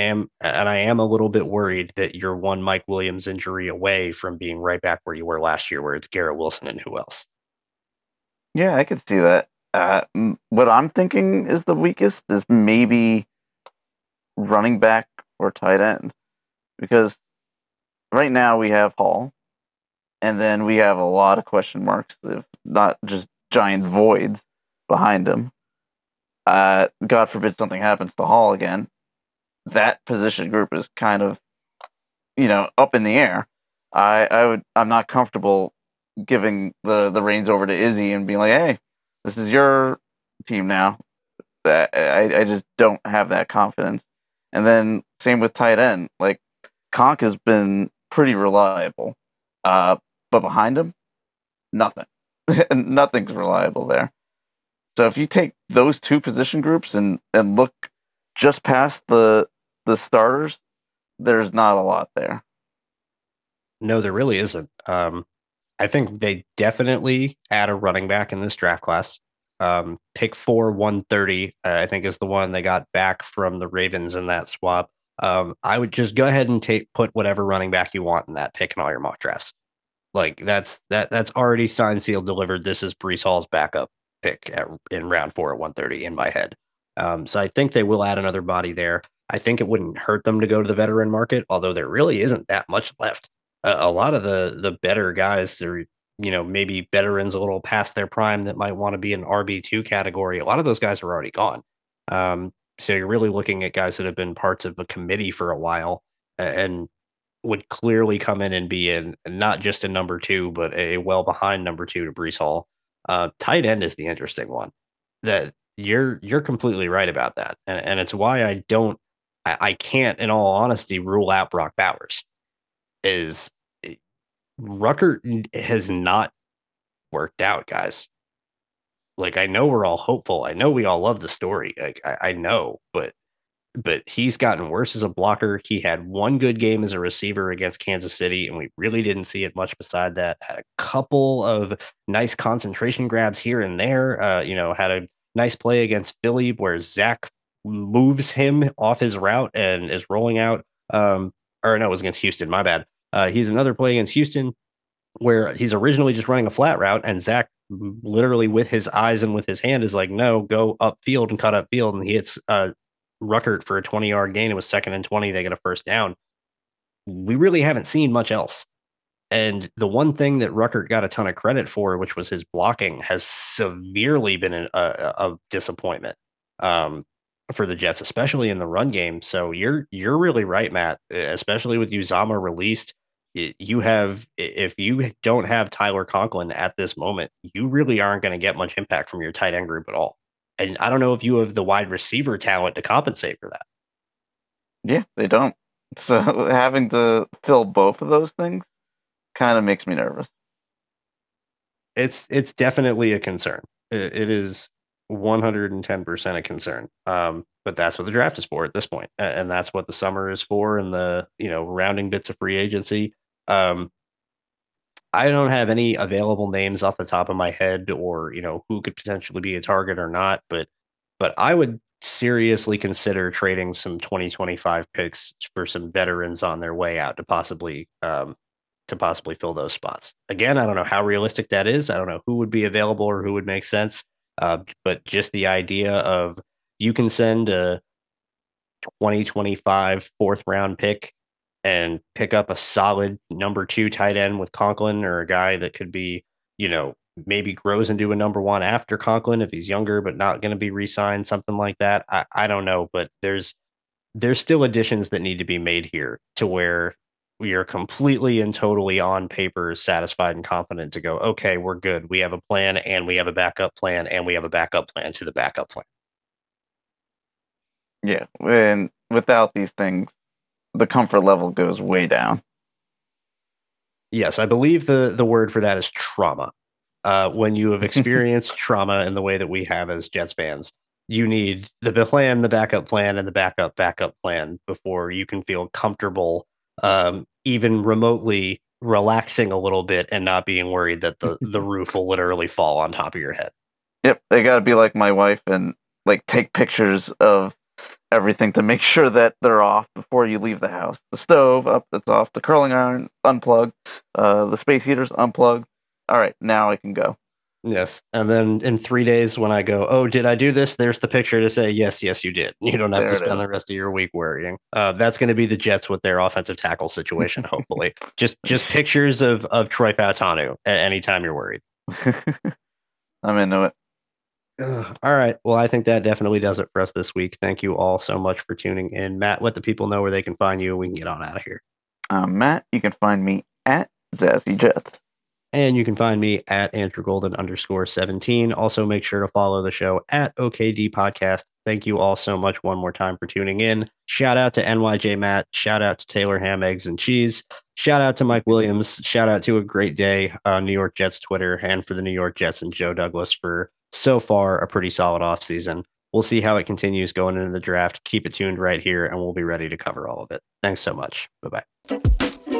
a little bit worried that you're one Mike Williams injury away from being right back where you were last year, where it's Garrett Wilson and who else. Yeah, I could see that. What I'm thinking is the weakest is maybe running back or tight end, because right now we have Hall, and then we have a lot of question marks, if not just giant voids behind him. God forbid something happens to Hall again. That position group is kind of, up in the air. I'm not comfortable giving the reins over to Izzy and being like, hey, this is your team now. I just don't have that confidence. And then same with tight end. Like, Conk has been pretty reliable, but behind him, nothing. Nothing's reliable there. So if you take those two position groups and look just past the starters, there's not a lot there. No, there really isn't. I think they definitely add a running back in this draft class. Pick 4, 130, I think is the one they got back from the Ravens in that swap. I would just go ahead and put whatever running back you want in that pick in all your mock drafts. Like that's already signed, sealed, delivered. This is Breece Hall's backup pick in round 4 at 130 in my head. So I think they will add another body there. I think it wouldn't hurt them to go to the veteran market, although there really isn't that much left. A lot of the better guys, they're, maybe veterans a little past their prime that might want to be in RB2 category. A lot of those guys are already gone. So you're really looking at guys that have been parts of the committee for a while. And would clearly come in and be in not just a number two, but a well behind number two to Breece Hall. Tight end is the interesting one. That you're completely right about that, and it's why I can't, in all honesty, rule out Brock Bowers. Is Ruckert has not worked out, guys. Like, I know we're all hopeful. I know we all love the story. Like, I know, but he's gotten worse as a blocker. He had one good game as a receiver against Kansas City, and we really didn't see it much beside that. Had a couple of nice concentration grabs here and there. Had a nice play against Philly where Zach moves him off his route and is rolling out. It was against Houston. My bad. He's another play against Houston where he's originally just running a flat route, and Zach literally with his eyes and with his hand is like, no, go upfield and cut upfield. And he hits Ruckert for a 20-yard gain. It was 2nd and 20. They get a first down. We really haven't seen much else. And the one thing that Ruckert got a ton of credit for, which was his blocking, has severely been a disappointment for the Jets, especially in the run game. So you're really right, Matt, especially with Uzomah released. If you don't have Tyler Conklin at this moment, you really aren't going to get much impact from your tight end group at all. And I don't know if you have the wide receiver talent to compensate for that. Yeah, they don't. So having to fill both of those things kind of makes me nervous. It's definitely a concern. It is 110% a concern. But that's what the draft is for at this point. And that's what the summer is for, and the, rounding bits of free agency. I don't have any available names off the top of my head, or, who could potentially be a target or not, but I would seriously consider trading some 2025 picks for some veterans on their way out to possibly fill those spots. Again, I don't know how realistic that is. I don't know who would be available or who would make sense. But just the idea of you can send a 2025 4th round pick and pick up a solid number 2 tight end with Conklin, or a guy that could be, maybe grows into a number 1 after Conklin if he's younger, but not going to be re-signed, something like that. I don't know, but there's still additions that need to be made here to where we are completely and totally on paper satisfied and confident to go, okay, we're good. We have a plan, and we have a backup plan, and we have a backup plan to the backup plan. Yeah, and without these things, the comfort level goes way down. Yes, I believe the word for that is trauma. When you have experienced trauma in the way that we have as Jets fans, you need the plan, the backup plan, and the backup plan before you can feel comfortable, even remotely relaxing a little bit and not being worried that the roof will literally fall on top of your head. Yep, they got to be like my wife and take pictures of everything to make sure that they're off before you leave the house. The stove up, that's off. The curling iron unplugged. The space heater's unplugged. All right, now I can go. Yes, and then in 3 days when I go, oh, did I do this? There's the picture to say, yes, you did. You don't have to spend the rest of your week worrying. That's going to be the Jets with their offensive tackle situation, hopefully. just pictures of Troy Fautanu at any time you're worried. I'm into it. All right. Well, I think that definitely does it for us this week. Thank you all so much for tuning in. Matt, let the people know where they can find you. We can get on out of here. Matt, you can find me at Zazzy Jets. And you can find me at AndrewGolden_17. Also, make sure to follow the show at OKD Podcast. Thank you all so much one more time for tuning in. Shout out to NYJ Matt. Shout out to Taylor Ham, Eggs, and Cheese. Shout out to Mike Williams. Shout out to A Great Day on New York Jets Twitter, and for the New York Jets and Joe Douglas for so far a pretty solid offseason. We'll see how it continues going into the draft. Keep it tuned right here, and we'll be ready to cover all of it. Thanks so much. Bye-bye.